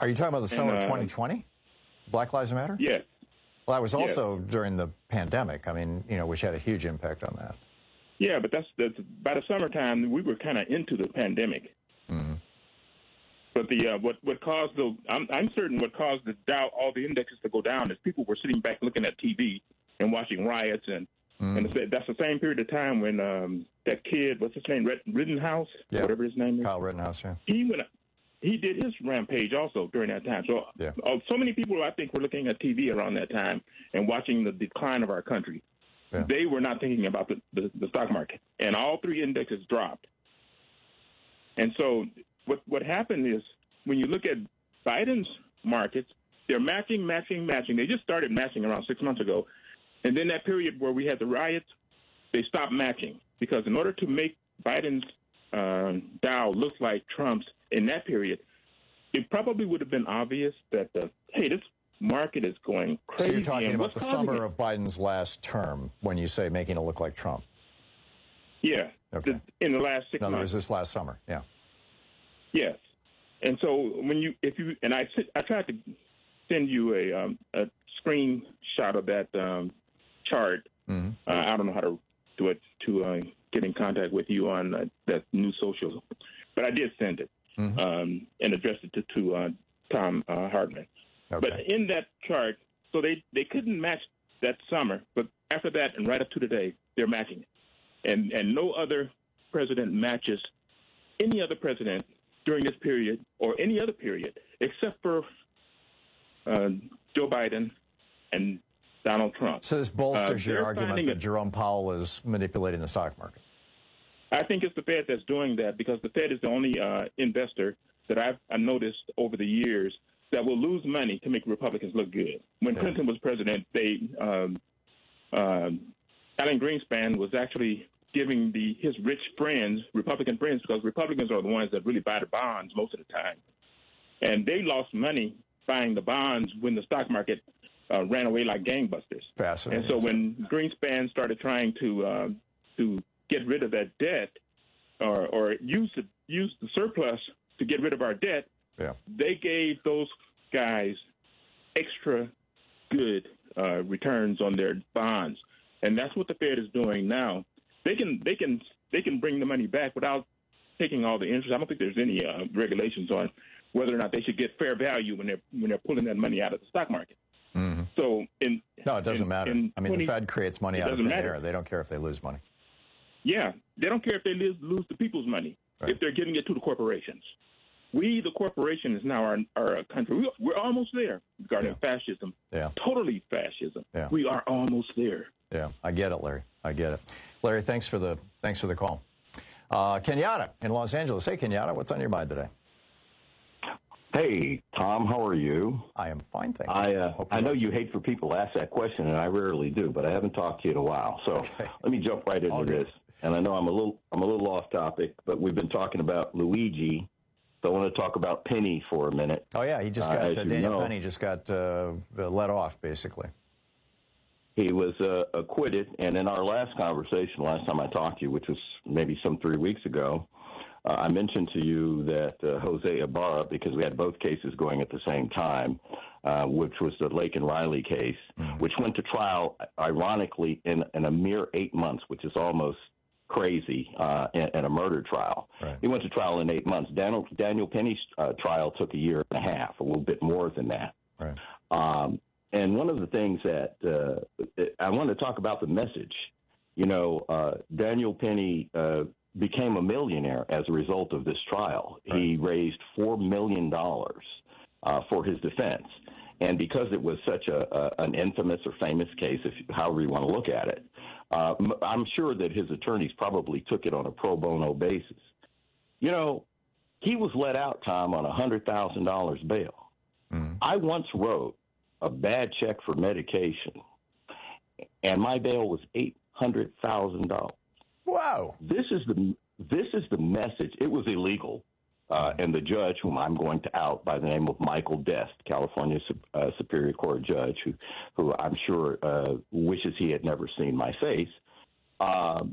Are you talking about the summer And, uh, of twenty twenty? Black Lives Matter? Yes. Well, that was Yes. also during the pandemic. I mean, you know, which had a huge impact on that. Yeah, but that's, that's by the summertime we were kind of into the pandemic. Mm-hmm. But the uh, what what caused the I'm I'm certain what caused the Dow all the indexes to go down is people were sitting back looking at T V and watching riots and mm. and it's, that's the same period of time when um, that kid, what's his name, Rittenhouse, yeah. whatever his name is, Kyle Rittenhouse, yeah. He went he did his rampage also during that time. So yeah. uh, so many people I think were looking at T V around that time and watching the decline of our country. Yeah. They were not thinking about the, the, the stock market, and all three indexes dropped. And so what what happened is when you look at Biden's markets, they're matching, matching, matching. They just started matching around six months ago. And then that period where we had the riots, they stopped matching because in order to make Biden's uh, Dow look like Trump's in that period, it probably would have been obvious that, the, hey, this market is going crazy. So you're talking and about the what's causing summer it? of Biden's last term when you say making it look like Trump. Yeah. Okay. The, in the last six In other months. words, this last summer, yeah. Yes. And so when you, if you, and I, I tried to send you a, um, a screenshot of that um, chart. Mm-hmm. Uh, I don't know how to do it to uh, get in contact with you on uh, that new social, but I did send it mm-hmm. um, and addressed it to, to uh, Tom uh, Hartman. Okay. But in that chart, so they, they couldn't match that summer, but after that and right up to today, they're matching it. And, and no other president matches any other president during this period or any other period except for uh, Joe Biden and Donald Trump. So this bolsters Uh, your they're argument finding that it- Jerome Powell is manipulating the stock market. I think it's the Fed that's doing that because the Fed is the only uh, investor that I've I noticed over the years that will lose money to make Republicans look good. When Yeah. Clinton was president, they um, um, Alan Greenspan was actually giving the his rich friends, Republican friends, because Republicans are the ones that really buy the bonds most of the time. And they lost money buying the bonds when the stock market uh, ran away like gangbusters. Fascinating. And so when Greenspan started trying to uh, to get rid of that debt or, or use, the, use the surplus to get rid of our debt, yeah. they gave those guys extra good uh, returns on their bonds. And that's what the Fed is doing now. They can they can they can bring the money back without taking all the interest. I don't think there's any uh, regulations on whether or not they should get fair value when they're when they're pulling that money out of the stock market. Mm-hmm. So in no, it doesn't in, matter. in I mean, twenty the Fed creates money it out of doesn't thin matter. air. They don't care if they lose money. Yeah, they don't care if they lose, lose the people's money Right. if they're giving it to the corporations. We, the corporation, is now our, our country. We, we're almost there regarding Yeah. fascism. Yeah. Totally fascism. Yeah. We are almost there. Yeah, I get it, Larry. I get it. Larry, thanks for the thanks for the call. Uh, Kenyatta in Los Angeles. Hey, Kenyatta, what's on your mind today? Hey, Tom, how are you? I am fine, thank you. I uh, Hope I you know are you too. hate for people to ask that question, and I rarely do, but I haven't talked to you in a while. So Okay. let me jump right into All good. this. And I know I'm a little I'm a little off topic, but we've been talking about Luigi. So I want to talk about Penny for a minute. Oh yeah, he just Uh, got as uh, you Daniel know, Penny just got uh, let off basically. He was uh, acquitted, and in our last conversation, last time I talked to you, which was maybe some three weeks ago, uh, I mentioned to you that uh, Jose Ibarra, because we had both cases going at the same time, uh, which was the Lake and Riley case, Mm-hmm. which went to trial, ironically, in, in a mere eight months, which is almost crazy uh, in, in a murder trial. Right. He went to trial in eight months. Daniel, Daniel Penny's uh, trial took a year and a half, a little bit more than that. Right. Um, and one of the things that uh, I want to talk about the message. You know, uh, Daniel Penny uh, became a millionaire as a result of this trial. Right. He raised four million dollars uh, for his defense. And because it was such a, a an infamous or famous case, if however you want to look at it, uh, I'm sure that his attorneys probably took it on a pro bono basis. You know, he was let out, Tom, on one hundred thousand dollars bail. Mm-hmm. I once wrote a bad check for medication, and my bail was eight hundred thousand dollars. Wow! This is the this is the message. It was illegal, uh, and the judge, whom I'm going to out by the name of Michael Dest, California uh, Superior Court judge, who who I'm sure uh, wishes he had never seen my face. Um,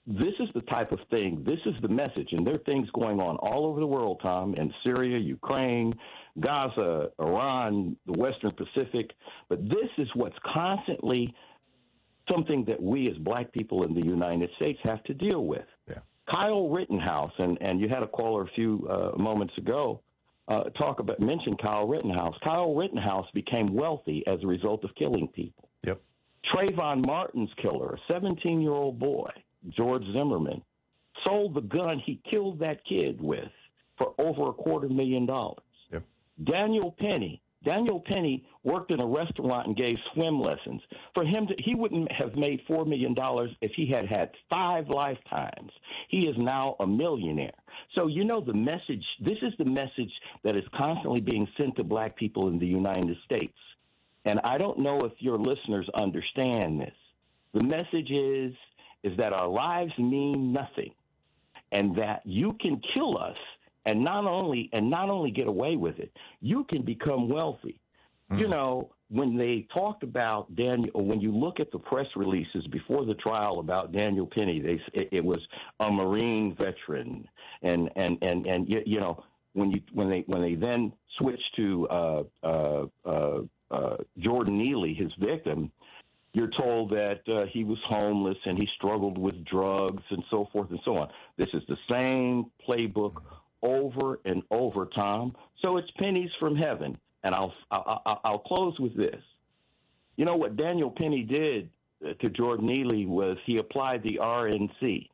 this is the type of thing, this is the message, and there are things going on all over the world, Tom, in Syria, Ukraine, Gaza, Iran, the Western Pacific, but this is what's constantly something that we as black people in the United States have to deal with. Yeah. Kyle Rittenhouse, and, and you had a caller a few uh, moments ago uh, talk about, mention Kyle Rittenhouse. Kyle Rittenhouse became wealthy as a result of killing people. Yep. Trayvon Martin's killer, a seventeen-year-old boy, George Zimmerman, sold the gun he killed that kid with for over a quarter million dollars. Yep. Daniel Penny, Daniel Penny worked in a restaurant and gave swim lessons. For him, to, he wouldn't have made four million dollars if he had had five lifetimes. He is now a millionaire. So, you know, the message, this is the message that is constantly being sent to black people in the United States. And I don't know if your listeners understand this. The message is, is that our lives mean nothing, and that you can kill us and not only and not only get away with it, you can become wealthy. Mm. You know, when they talked about Daniel, when you look at the press releases before the trial about Daniel Penny, they it, it was a Marine veteran, and and and and you, you know when you when they when they then switched to uh, uh, uh, uh, Jordan Neely, his victim. You're told that uh, he was homeless and he struggled with drugs and so forth and so on. This is the same playbook over and over, Tom. So it's pennies from heaven. And I'll, I'll, I'll close with this. You know what Daniel Penny did to Jordan Neely was he applied the R N C.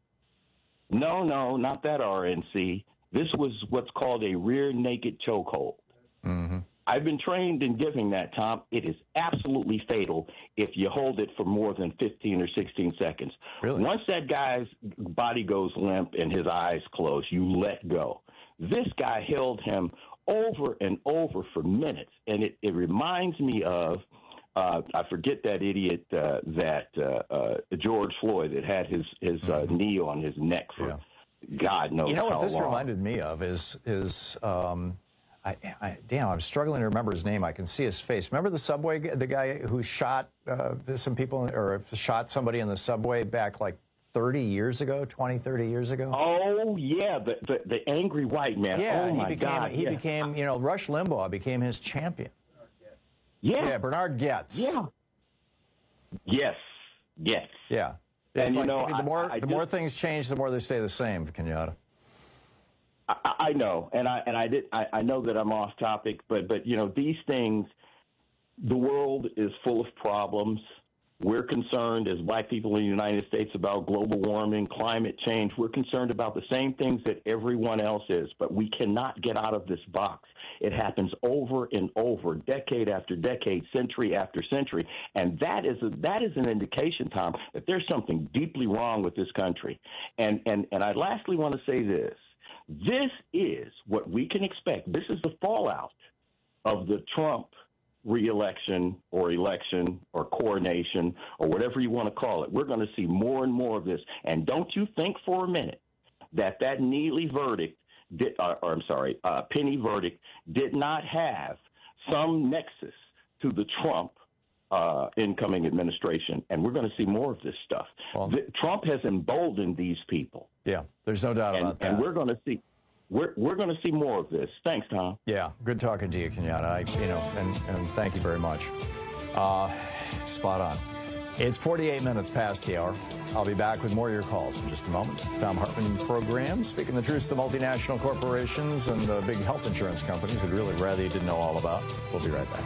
No, no, not that R N C. This was what's called a rear naked chokehold. Mm-hmm. I've been trained in giving that, Tom. It is absolutely fatal if you hold it for more than fifteen or sixteen seconds. Really? Once that guy's body goes limp and his eyes close, you let go. This guy held him over and over for minutes, and it, it reminds me of, uh, I forget that idiot, uh, that uh, uh, George Floyd that had his, his uh, knee on his neck for Yeah. God knows You know how what this long. reminded me of is is um, I, I, damn, I'm struggling to remember his name. I can see his face. Remember the subway, g- the guy who shot uh, some people or shot somebody in the subway back like thirty years ago, twenty, thirty years ago? Oh, yeah, the, the, the angry white man. Yeah, oh, and he my became, God. he yeah. became, you know, Rush Limbaugh became his champion. Yeah. Yeah, Bernard Goetz. Yeah. Yes. Yes. Yeah. And, It's you like, know, the I- more, I the just- more things change, the more they stay the same, Kenyatta. I, I know, and I and I did. I, I know that I'm off topic, but but you know these things. The world is full of problems. We're concerned as black people in the United States about global warming, climate change. We're concerned about the same things that everyone else is, but we cannot get out of this box. It happens over and over, decade after decade, century after century, and that is a, that is an indication, Tom, that there's something deeply wrong with this country. And and and I lastly want to say this. This is what we can expect. This is the fallout of the Trump re-election or election or coronation or whatever you want to call it. We're going to see more and more of this. And don't you think for a minute that that Neely verdict, did, or, or I'm sorry, uh, Penny verdict did not have some nexus to the Trump uh, incoming administration. And we're going to see more of this stuff. Well, the, Trump has emboldened these people. Yeah, there's no doubt and, about that. And we're going to see, we're we're going to see more of this. Thanks, Tom. Yeah, good talking to you, Kenyatta. I, you know, and, and thank you very much. Uh, spot on. It's forty-eight minutes past the hour. I'll be back with more of your calls in just a moment. Tom Hartman program, speaking the truth to multinational corporations and the big health insurance companies would really rather you didn't know all about. We'll be right back.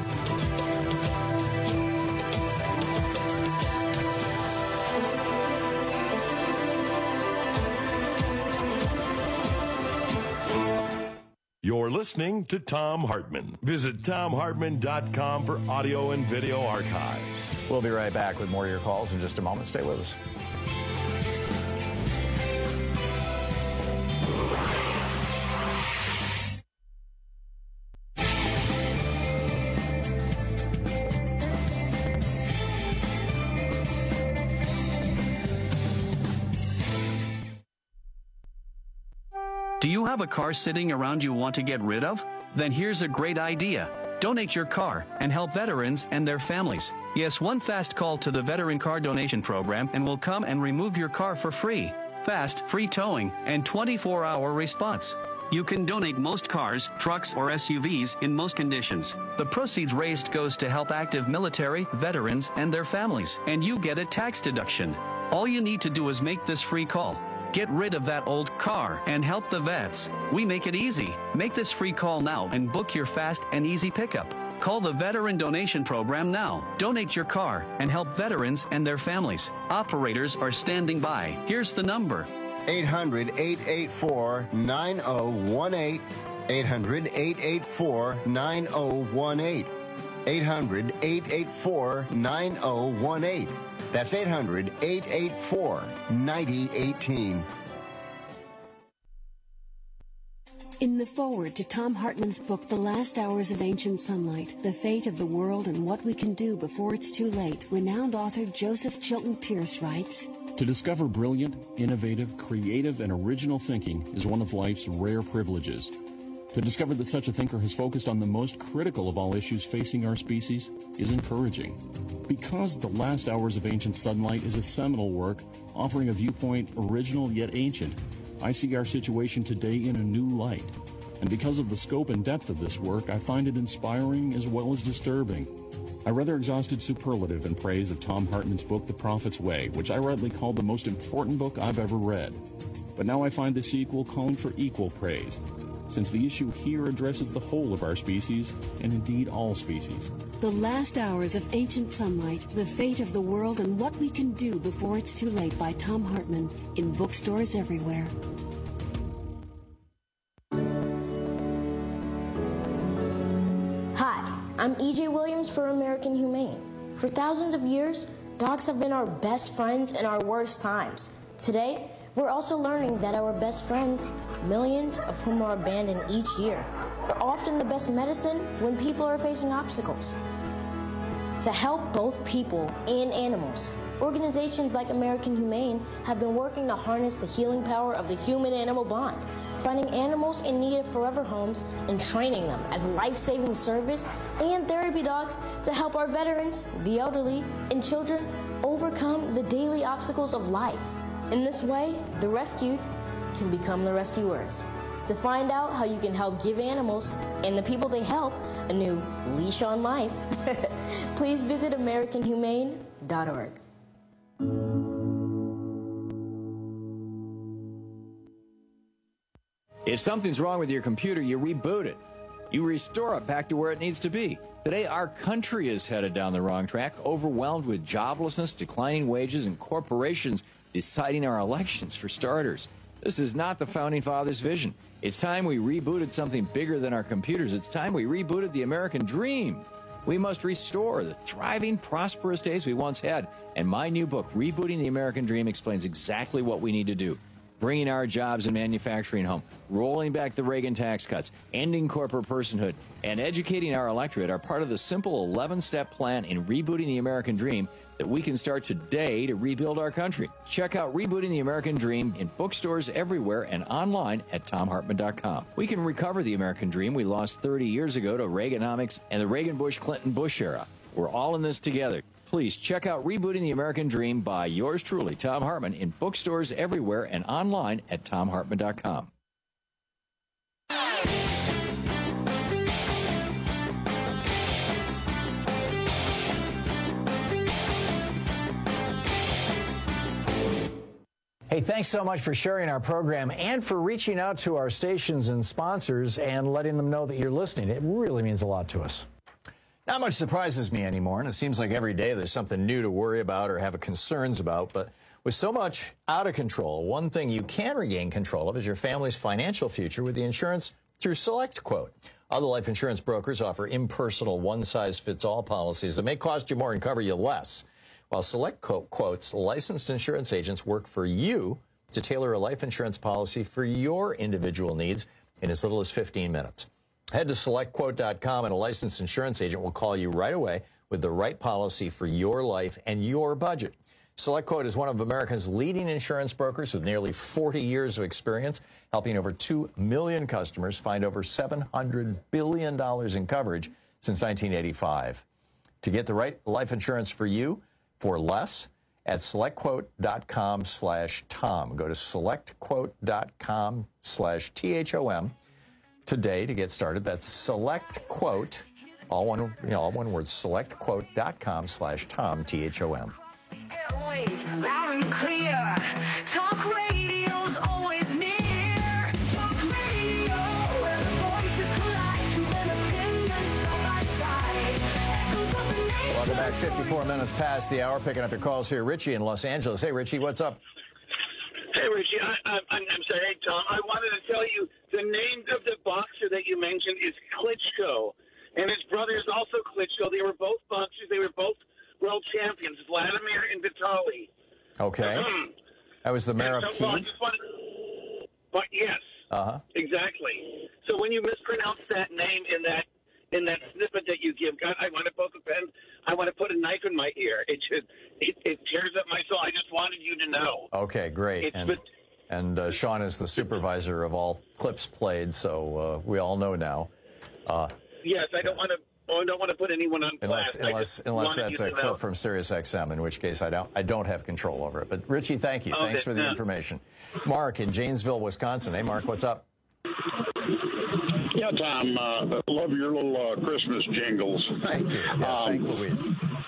You're listening to Tom Hartman. Visit tom hartman dot com for audio and video archives. We'll be right back with more of your calls in just a moment. Stay with us. Do you have a car sitting around you want to get rid of? Then here's a great idea. Donate your car and help veterans and their families. Yes, one fast call to the Veteran Car Donation Program and we'll come and remove your car for free. Fast, free towing, and twenty-four hour response. You can donate most cars, trucks, or S U Vs in most conditions. The proceeds raised goes to help active military, veterans, and their families, and you get a tax deduction. All you need to do is make this free call. Get rid of that old car and help the vets. We make it easy. Make this free call now and book your fast and easy pickup. Call the Veteran Donation Program now. Donate your car and help veterans and their families. Operators are standing by. Here's the number. eight hundred, eight eight four, nine oh one eight. eight hundred, eight eight four, nine oh one eight. eight hundred, eight eight four, nine oh one eight. That's eight hundred, eight eight four, nine oh one eight. In the foreword to Tom Hartman's book, The Last Hours of Ancient Sunlight, The Fate of the World and What We Can Do Before It's Too Late, renowned author Joseph Chilton Pierce writes, To discover brilliant, innovative, creative, and original thinking is one of life's rare privileges. To discover that such a thinker has focused on the most critical of all issues facing our species is encouraging. Because The Last Hours of Ancient Sunlight is a seminal work offering a viewpoint original yet ancient, I see our situation today in a new light. And because of the scope and depth of this work, I find it inspiring as well as disturbing. I rather exhausted superlative in praise of Tom Hartman's book, The Prophet's Way, which I rightly called the most important book I've ever read. But now I find the sequel calling for equal praise, since the issue here addresses the whole of our species, and indeed all species. The Last Hours of Ancient Sunlight, The Fate of the World and What We Can Do Before It's Too Late by Tom Hartman, in bookstores everywhere. Hi, I'm E J Williams for American Humane. For thousands of years, dogs have been our best friends in our worst times. Today, we're also learning that our best friends, millions of whom are abandoned each year, are often the best medicine when people are facing obstacles. To help both people and animals, organizations like American Humane have been working to harness the healing power of the human-animal bond, finding animals in need of forever homes and training them as life-saving service and therapy dogs to help our veterans, the elderly, and children overcome the daily obstacles of life. In this way, the rescued can become the rescuers. To find out how you can help give animals and the people they help a new leash on life, please visit American Humane dot org. If something's wrong with your computer, you reboot it. You restore it back to where it needs to be. Today, our country is headed down the wrong track, overwhelmed with joblessness, declining wages, and corporations deciding our elections, for starters. This is not the Founding Fathers' vision. It's time we rebooted something bigger than our computers. It's time we rebooted the American dream. We must restore the thriving, prosperous days we once had. And my new book, Rebooting the American Dream, explains exactly what we need to do. Bringing our jobs and manufacturing home, rolling back the Reagan tax cuts, ending corporate personhood, and educating our electorate are part of the simple eleven-step plan in rebooting the American dream that we can start today to rebuild our country. Check out Rebooting the American Dream in bookstores everywhere and online at tom hartman dot com. We can recover the American dream we lost thirty years ago to Reaganomics and the Reagan-Bush-Clinton-Bush era. We're all in this together. Please check out Rebooting the American Dream by yours truly, Tom Hartman, in bookstores everywhere and online at tom hartman dot com. Hey, thanks so much for sharing our program and for reaching out to our stations and sponsors and letting them know that you're listening. It really means a lot to us. Not much surprises me anymore, and it seems like every day there's something new to worry about or have concerns about. But with so much out of control, one thing you can regain control of is your family's financial future with the insurance through SelectQuote. Other life insurance brokers offer impersonal, one-size-fits-all policies that may cost you more and cover you less, while SelectQuote's licensed insurance agents work for you to tailor a life insurance policy for your individual needs in as little as fifteen minutes. Head to select quote dot com and a licensed insurance agent will call you right away with the right policy for your life and your budget. SelectQuote is one of America's leading insurance brokers with nearly forty years of experience, helping over two million customers find over seven hundred billion dollars in coverage since nineteen eighty-five. to get the right life insurance for you for less at selectquote.com slash Tom. Go to selectquote.com slash T H O M today to get started. That's SelectQuote, all one, you know, all one word, selectquote.com slash Tom, T H O M. Airwaves, loud and clear. Talk radio's always near. Talk radio, where the voices collide. Truth and opinion side by side. Echoes of the nation. Welcome back. fifty-four minutes past the hour. Picking up your calls here. Richie in Los Angeles. Hey, Richie, what's up? Hey, Richie. I, I, I'm, I'm sorry. Hey, Tom. I wanted to tell you the name of the boxer that you mentioned is Klitschko. And his brother is also Klitschko. They were both boxers. They were both world champions, Vladimir and Vitaly. Okay. That was the mayor of so, Kiev? well, I just wanted, but yes, uh-huh. exactly. So when you mispronounce that name in that in that snippet that you give, God, I want to poke a pen. I want to put a knife in my ear. It should. It, it tears up my soul. I just wanted you to know. Okay, great. It's and been, and uh, Sean is the supervisor of all clips played, so uh, we all know now. Uh, yes, I don't want to. Oh, I don't want to put anyone on Unless, blast. unless, unless that's a clip from Sirius X M, in which case I don't, I don't have control over it. But Richie, thank you. Okay, Thanks for the yeah. information. Mark in Janesville, Wisconsin. Hey, Mark, what's up? Yeah, Tom, uh, love your little uh, Christmas jingles. Thank you. Yeah, um, thank Louise.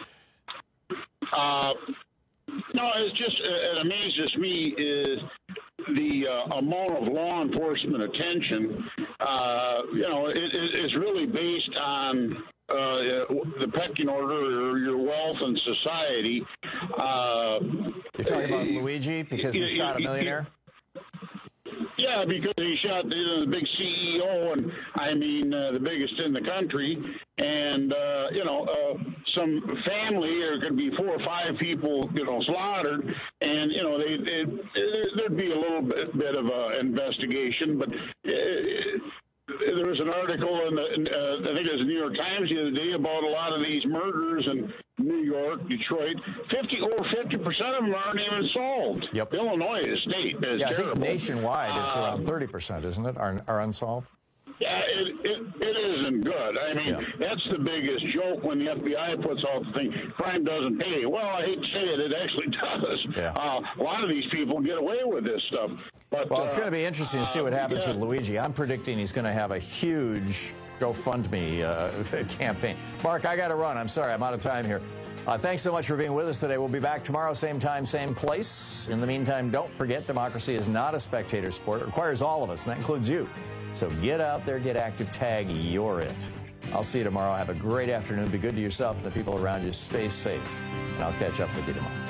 Uh, no, it's just, it amazes me is the uh, amount of law enforcement attention, uh, you know, it, it, it's really based on uh, the pecking order or your wealth and society. Uh, You're talking about Luigi because he you, shot a you, millionaire? Yeah, because he shot the, the big C E O, and I mean uh, the biggest in the country, and uh, you know uh, some family, there could be four or five people, you know, slaughtered, and you know they, they there'd be a little bit, bit of an investigation, but. Uh, There was an article in, the, in uh, I think it was the New York Times the other day about a lot of these murders in New York, Detroit. Fifty over fifty percent of them aren't even solved. Yep. Illinois, the state, is Yeah, I terrible. think nationwide it's Uh, around thirty percent, isn't it, are, are unsolved? Yeah, it, it, it isn't good. I mean, Yeah. that's the biggest joke when the F B I puts out the thing, crime doesn't pay. Well, I hate to say it, it actually does. Yeah. Uh, a lot of these people get away with this stuff. But, Well, it's uh, going to be interesting to see what happens yeah. with Luigi. I'm predicting he's going to have a huge GoFundMe uh, campaign. Mark, I got to run. I'm sorry. I'm out of time here. Uh, thanks so much for being with us today. We'll be back tomorrow, same time, same place. In the meantime, don't forget, democracy is not a spectator sport. It requires all of us, and that includes you. So get out there, get active, tag, you're it. I'll see you tomorrow. Have a great afternoon. Be good to yourself and the people around you. Stay safe. And I'll catch up with you tomorrow.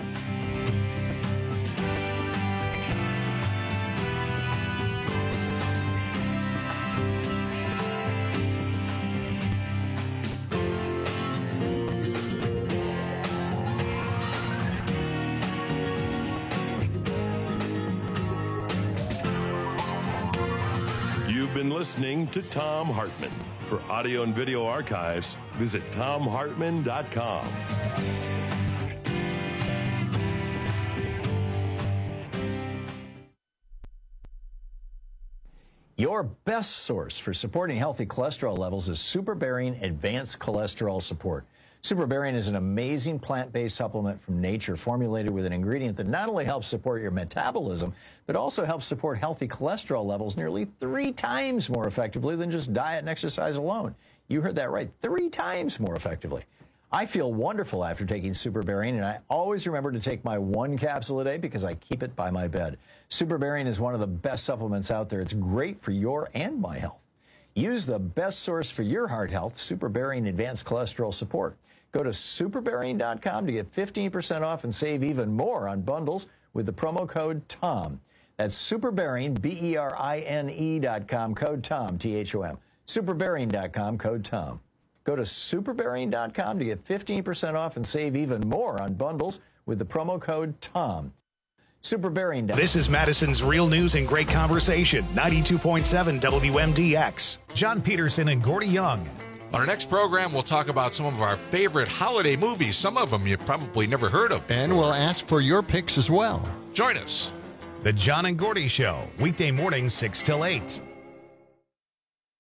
You've been listening to Tom Hartman. For audio and video archives, visit tom hartman dot com. Your best source for supporting healthy cholesterol levels is Superbearing Advanced Cholesterol Support. Superbearing is an amazing plant-based supplement from nature formulated with an ingredient that not only helps support your metabolism, but also helps support healthy cholesterol levels nearly three times more effectively than just diet and exercise alone. You heard that right, three times more effectively. I feel wonderful after taking Superbearing, and I always remember to take my one capsule a day because I keep it by my bed. Superbearing is one of the best supplements out there. It's great for your and my health. Use the best source for your heart health, Superbearing Advanced Cholesterol Support. Go to superbearing dot com to get fifteen percent off and save even more on bundles with the promo code TOM. That's Superbearing, B E R I N E dot com, code TOM, T H O M. Superbearing dot com, code TOM. Go to superbearing dot com to get fifteen percent off and save even more on bundles with the promo code TOM. Superbearing. This is Madison's Real News and Great Conversation, ninety-two point seven W M D X. John Peterson and Gordy Young. On our next program, we'll talk about some of our favorite holiday movies. Some of them you've probably never heard of. And we'll ask for your picks as well. Join us. The John and Gordy Show, weekday mornings six till eight.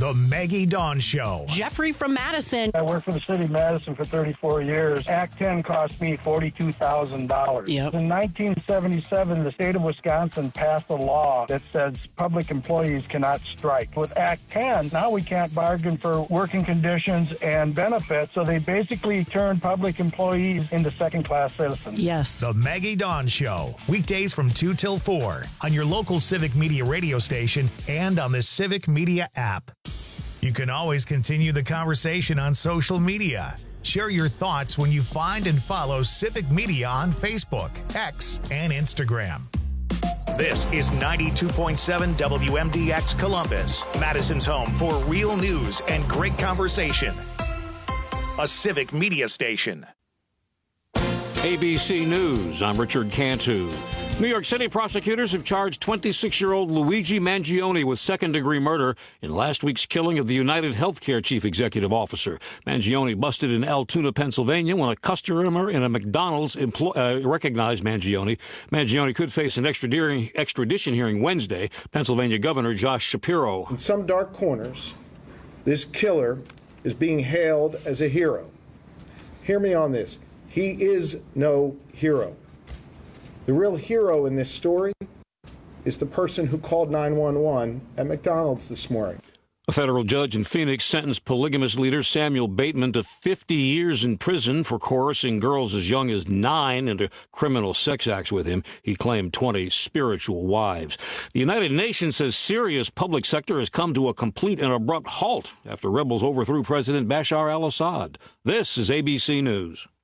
The Maggie Dawn Show. Jeffrey from Madison. I worked for the city of Madison for thirty-four years. Act ten cost me forty-two thousand dollars. Yep. In nineteen seventy-seven, the state of Wisconsin passed a law that says public employees cannot strike. With Act ten, now we can't bargain for working conditions and benefits, so they basically turned public employees into second-class citizens. Yes. The Maggie Dawn Show. Weekdays from two till four on your local Civic Media radio station and on the Civic Media app. You can always continue the conversation on social media. Share your thoughts when you find and follow Civic Media on Facebook, X, and Instagram. This is ninety-two point seven W M D X Columbus, Madison's home for real news and great conversation. A Civic Media station. A B C News, I'm Richard Cantu. New York City prosecutors have charged twenty-six-year-old Luigi Mangione with second-degree murder in last week's killing of the United Healthcare chief executive officer. Mangione busted in Altoona, Pennsylvania, when a customer in a McDonald's empl- uh, recognized Mangione. Mangione could face an extradition hearing Wednesday. Pennsylvania Governor Josh Shapiro. In some dark corners, this killer is being hailed as a hero. Hear me on this. He is no hero. The real hero in this story is the person who called nine one one at McDonald's this morning. A federal judge in Phoenix sentenced polygamous leader Samuel Bateman to fifty years in prison for coercing girls as young as nine into criminal sex acts with him. He claimed twenty spiritual wives. The United Nations says Syria's public sector has come to a complete and abrupt halt after rebels overthrew President Bashar al-Assad. This is A B C News.